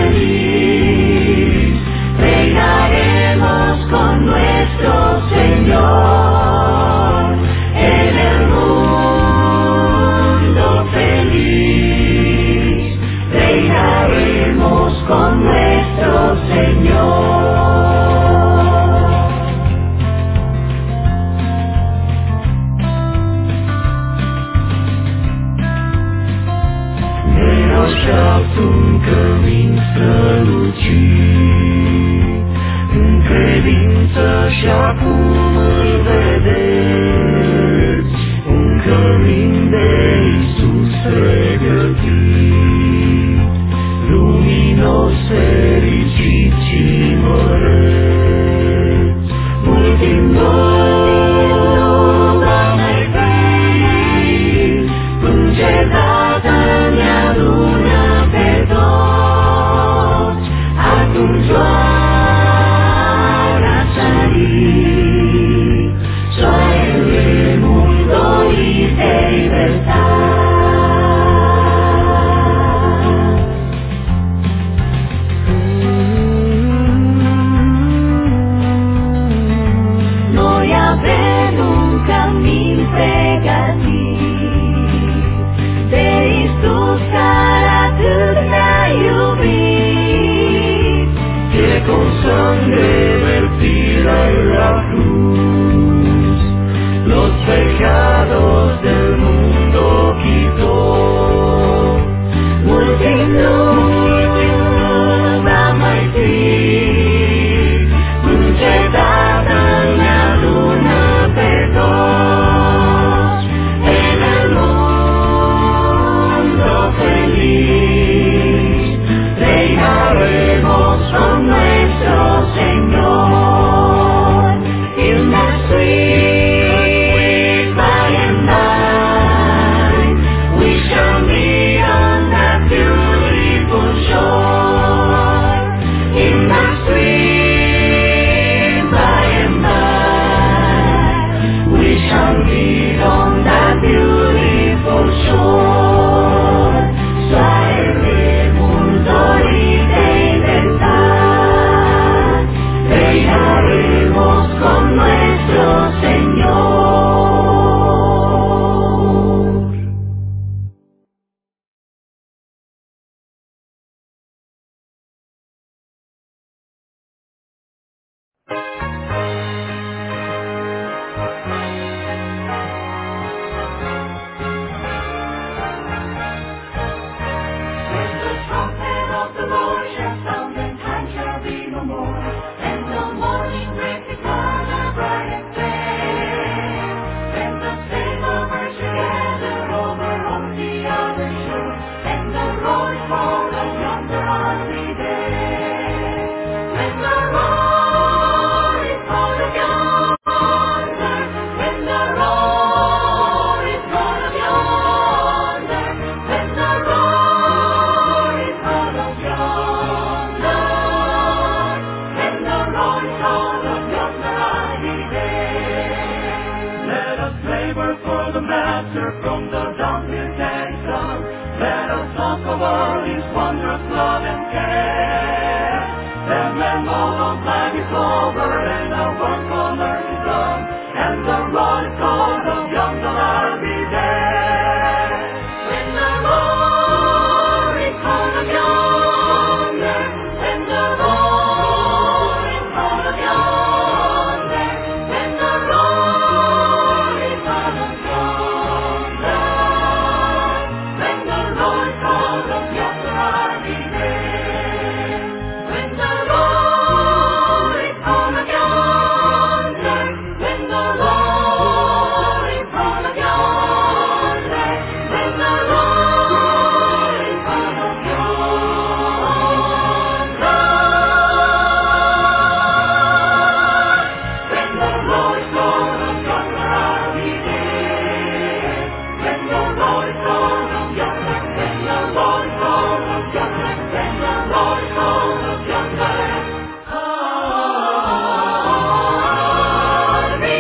feliz reinaremos con nuestro Señor. En el mundo feliz reinaremos con nuestro Señor. Meroșa-ți-un cămin strălucit, în credință și acum îl vedeți, un cămin de Iisus pregătit, luminos, fericit și măreț. Mult timp Doamne vii, încercată ne adună pe toți, atunci oara sărit, soarele mult dorit ei vărsat. sangre vertida en la cruz, los pecados del mundo quitó. Multitud ama y ti, muchedad la luna perdos, en el mundo feliz, reinaremos con nuestro Señor. In the sweet by and by, we shall meet on that beautiful shore. In the sweet by and by, we shall meet on that beautiful shore. Traeremos ahorita libertad, reinaremos con nuestro Señor. When the trumpet of the Lord shall sound, then time shall be no more, and the morning break is color bright and fair. Then the sailors shall gather over on the other shore, and the roar is called of yonder army there. When the roar is called of yonder, when the roar is called of yonder, when the roar is called of yonder, when the roar is called of yonder, I'll be there. Let us labor for the Master from the dawn till setting sun. Let us talk of all His wondrous love and care. Then when all of life is over and our work on earth is done, and the roar is called of yonder, I'll be there. When the roar is called of yonder, when the roar is called of yonder, when the roar is called of yonder, when the roar is called of yonder, I'll be there. When the roar is called of yonder, when the roar is called of yonder, when the roar is called of yonder, when the roar is called of yonder, I'll be there. When the roar is called of yonder, when the roar is called of yonder, when the roar is called of yonder, I'll be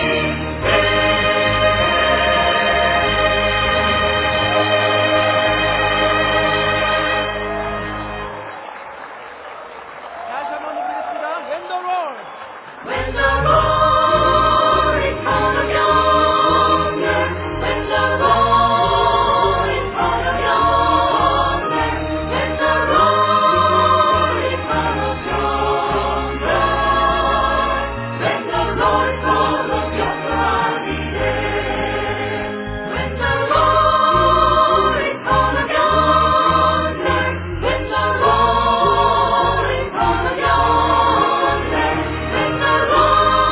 다시 한번 드리겠습니다. When the roar. When the roar is called of yonder, when the roar is called of yonder, when the roar is called of yonder, when the roar is called of yonder, I'll be there. When the roar is called of yonder, when the roar is called of yonder, when the roar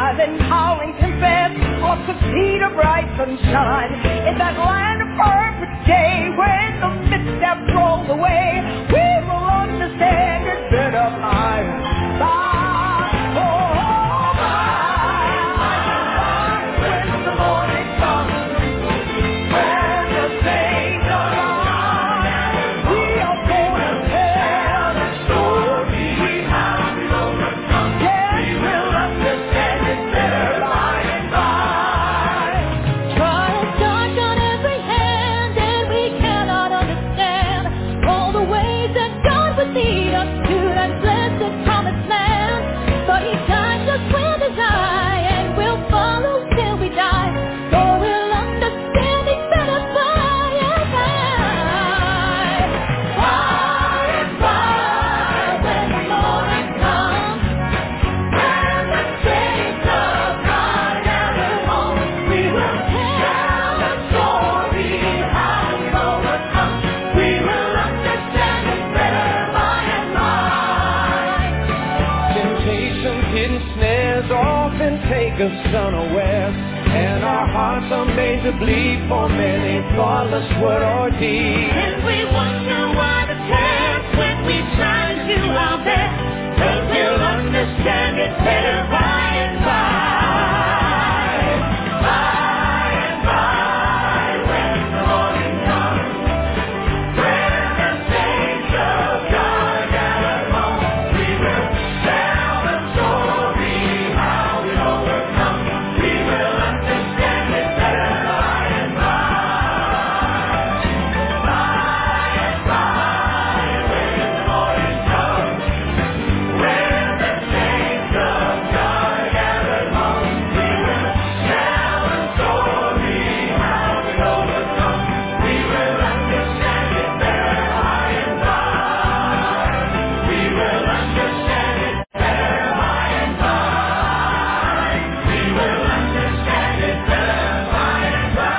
silent howling confess, or succeed a bright sunshine. In that land of perfect day, when the missteps roll away, we will understand it's better by and by. Us unawares, and our hearts are made to bleed for many thoughtless word or deed. And we wonder why the tears when we try to do our best, but we'll understand it better by and by. By and by, when the morning comes, when the saints of God gather home, we will tell the story how we overcome. We will understand it better by and by. By and by, when the morning comes, when the saints of God gather home, we will tell the story how we overcome. We will understand it better by and by. We will understand it better by and by. We will understand it better by and by.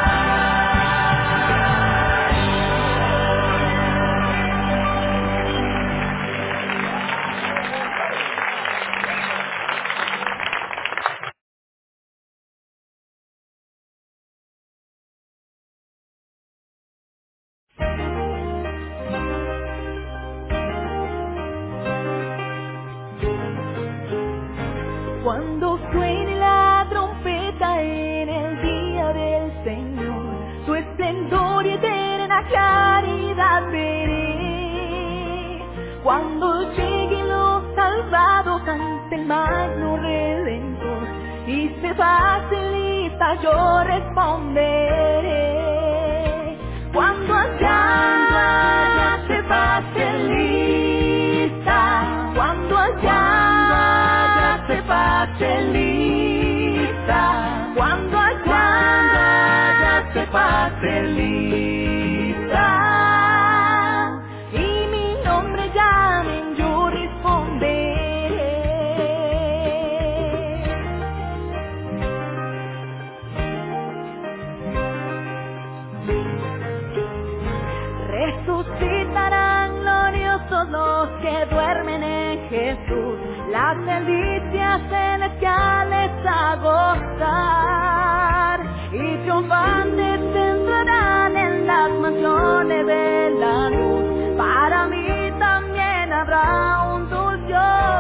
Cuando suene la trompeta en el día del Señor, su esplendor y eterna claridad veré. Cuando lleguen los salvados ante el magno Redentor y se pase lista, yo responderé. Cuando allá se pase lista, cuando allá se pase lista, cuando allá se pase lista, y mi nombre llamen, yo responderé. Resucitarán gloriosos los que duermen en Jesús, las delicias celestiales a gozar, y triunfantes entrarán en las mansiones de la luz. Para mí también habrá un dulce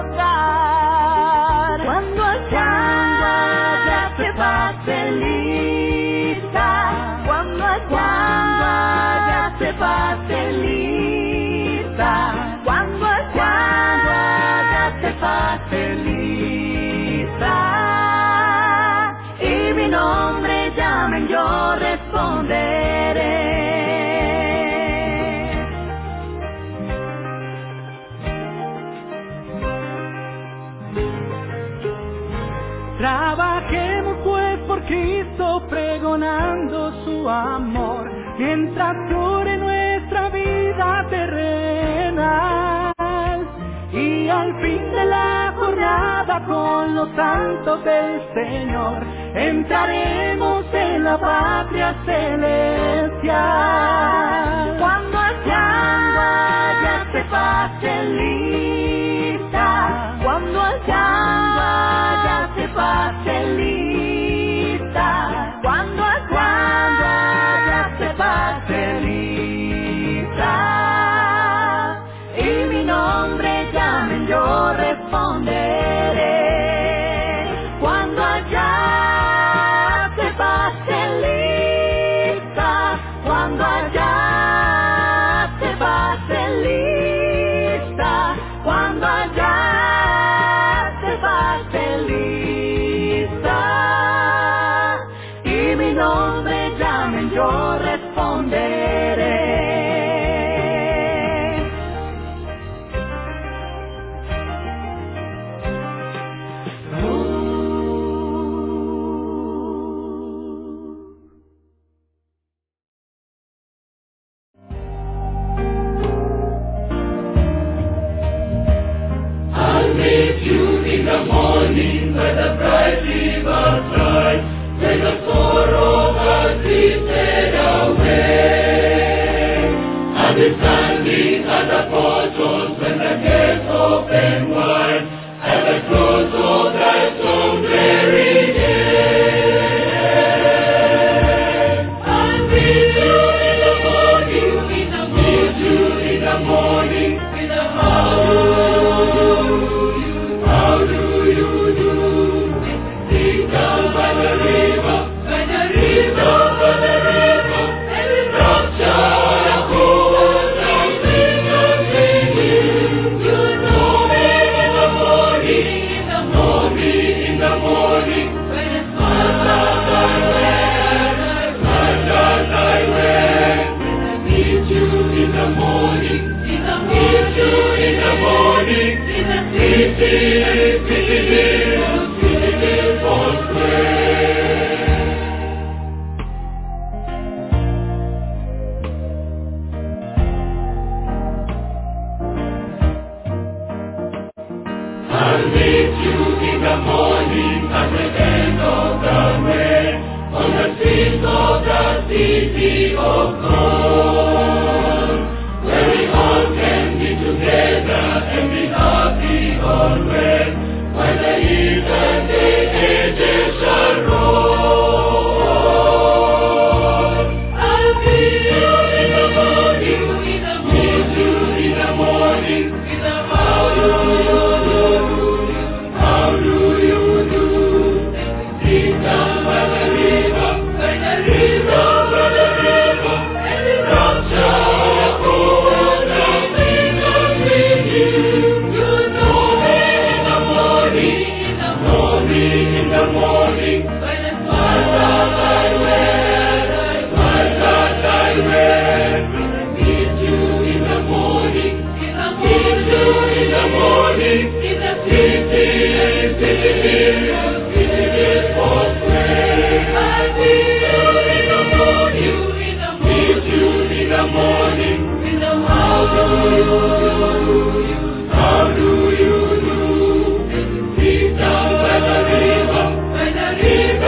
hogar. Cuando allá se pase lista, cuando allá se pase lista, cuando allá se pase lista, y mi nombre llamen, yo responderé. Trabajemos pues por Cristo, pregonando su amor, mientras dure nuestra vida terrenal. Y al fin de la jornada con los santos del Señor, entraremos en la patria celestial. Cuando allá se pase lista, cuando allá se pase pase lista, cuando allá se pase lista, y mi nombre llamen, yo responderé. Cuando allá se pase lista, cuando allá se pase lista, cuando allá se pase lista, y mi nombre llamen, yo responderé. I'll meet you in the morning by the bright riverside, where the sorrow has drifted away. I'll be standing at the portals when the gates open wide, at the close of thy so very day. I'll meet you in the morning, meet you in the morning, with a how do you do? Sing down by the river, down by the river, and we rapture the whole night, sing and sing you. You know me in the morning, in the morning, when it's smile as I wear, when I meet you in the morning, meet you in the morning, in the city, beautiful square. I'll meet you in the morning at the end of the way, on the streets of the city of gold, where we all can be together and be happy always, when the eve and the ages shall roll. I'll meet you in the morning, meet you in the morning, with a how do you do? Sing down by the river, by the river, by the river, and we rapture the whole night, sing and sing you. You know me in the morning, in the morning, when the smile that I wear, when I meet you in the morning, meet you in the morning, in the city, beautiful square. I'll meet you in the morning, meet you in the morning, in the how do you do? Sing down by the river,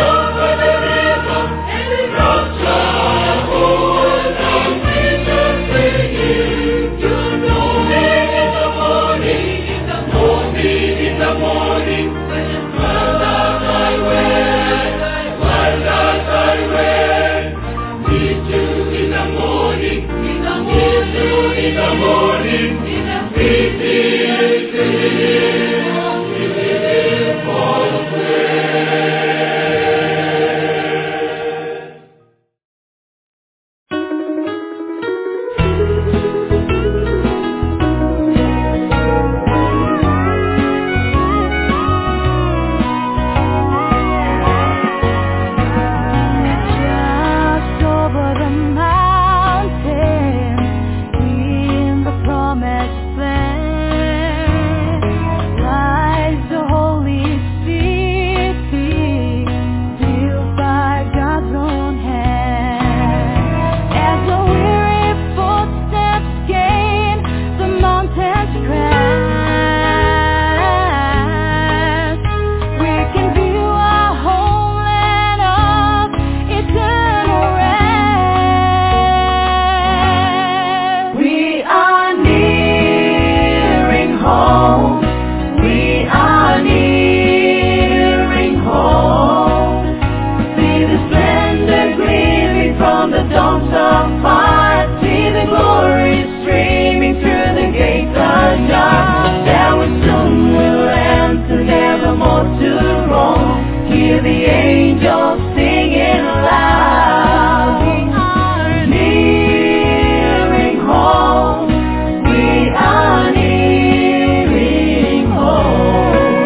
the angels singing loud. We are nearing home. We are nearing home.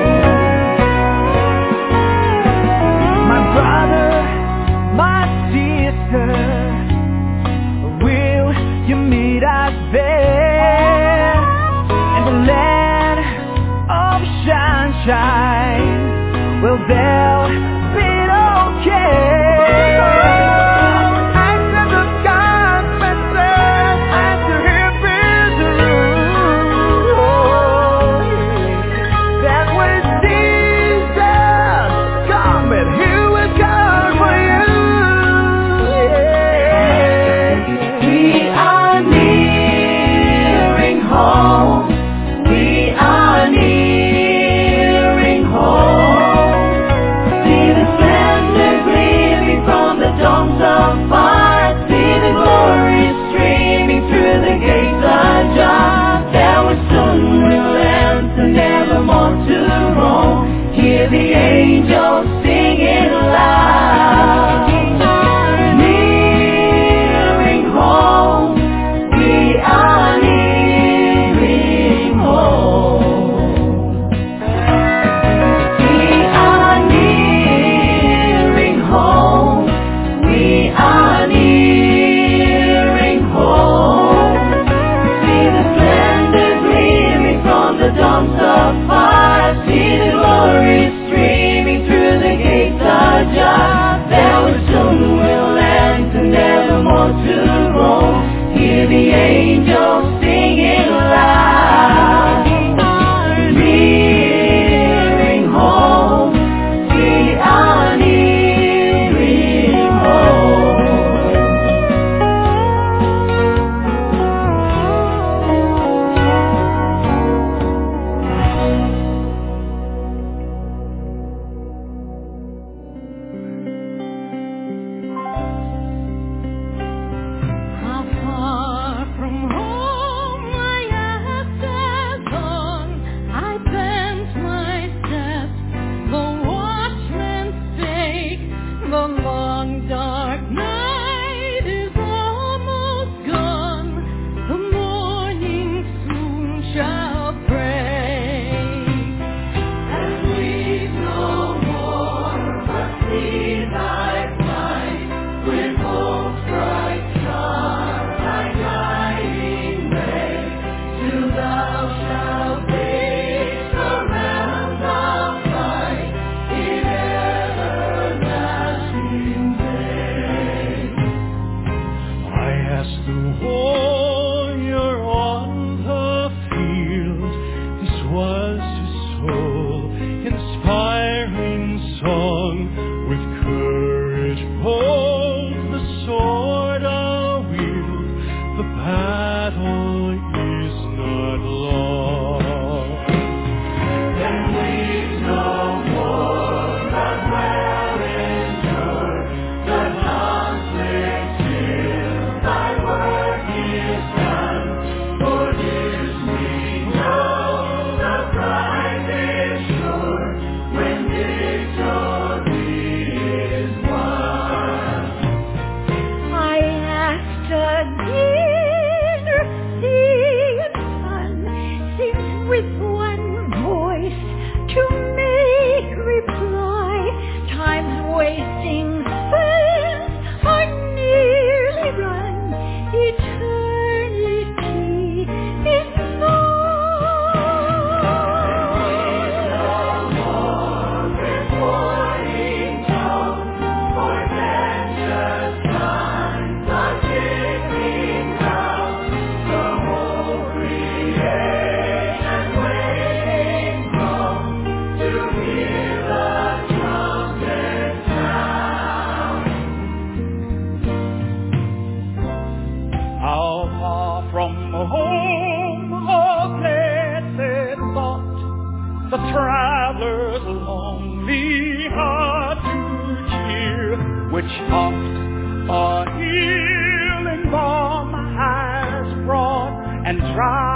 My brother, my sister, will you meet us there in the land of sunshine? Will there be okay? After the carpenters, after he builds the roof, then when Jesus comes, and he will come for you. We are nearing home. We are nearing home. See the splendor gleaming from the domes of fire. See the glory streaming through the gates ajar. There we soon will enter, nevermore to roam. Hear the angels singing loud. Nearing home. We are nearing home. We are nearing home. We are nearing home. See the splendor gleaming from the domes of fire. See the glory streaming through the gates ajar. There we soon will enter, nevermore to roam. Hear the angels singing loud. Nearing home. We are nearing home. How far from home I have gone. I bent my steps, the watchman's stake. The long dark night is almost gone. The morning soon shall break. And weep no more, but see thy flight with hope's bright star, thy guiding ray. Till thou shalt reach the realms of light in everlasting day. I asked the warrior on the field. This was his soul-inspiring song. With courage bold, the sword I'll wield. The battle is not long. Then weep no more, but well endure the conflict till thy work is done. For this we know, the prize is sure, when victory is won. I asked again, sea and sun sings with one voice to make reply. Time's wasting spells are nearly run. Eternity is gone. With warning tone, for vengeance done, the ticking down, the whole creation waiting groan to hear the trumpet sound. How far from home, oh blessed thought, the traveler's lonely heart to cheer, which oft a healing balm has brought and dried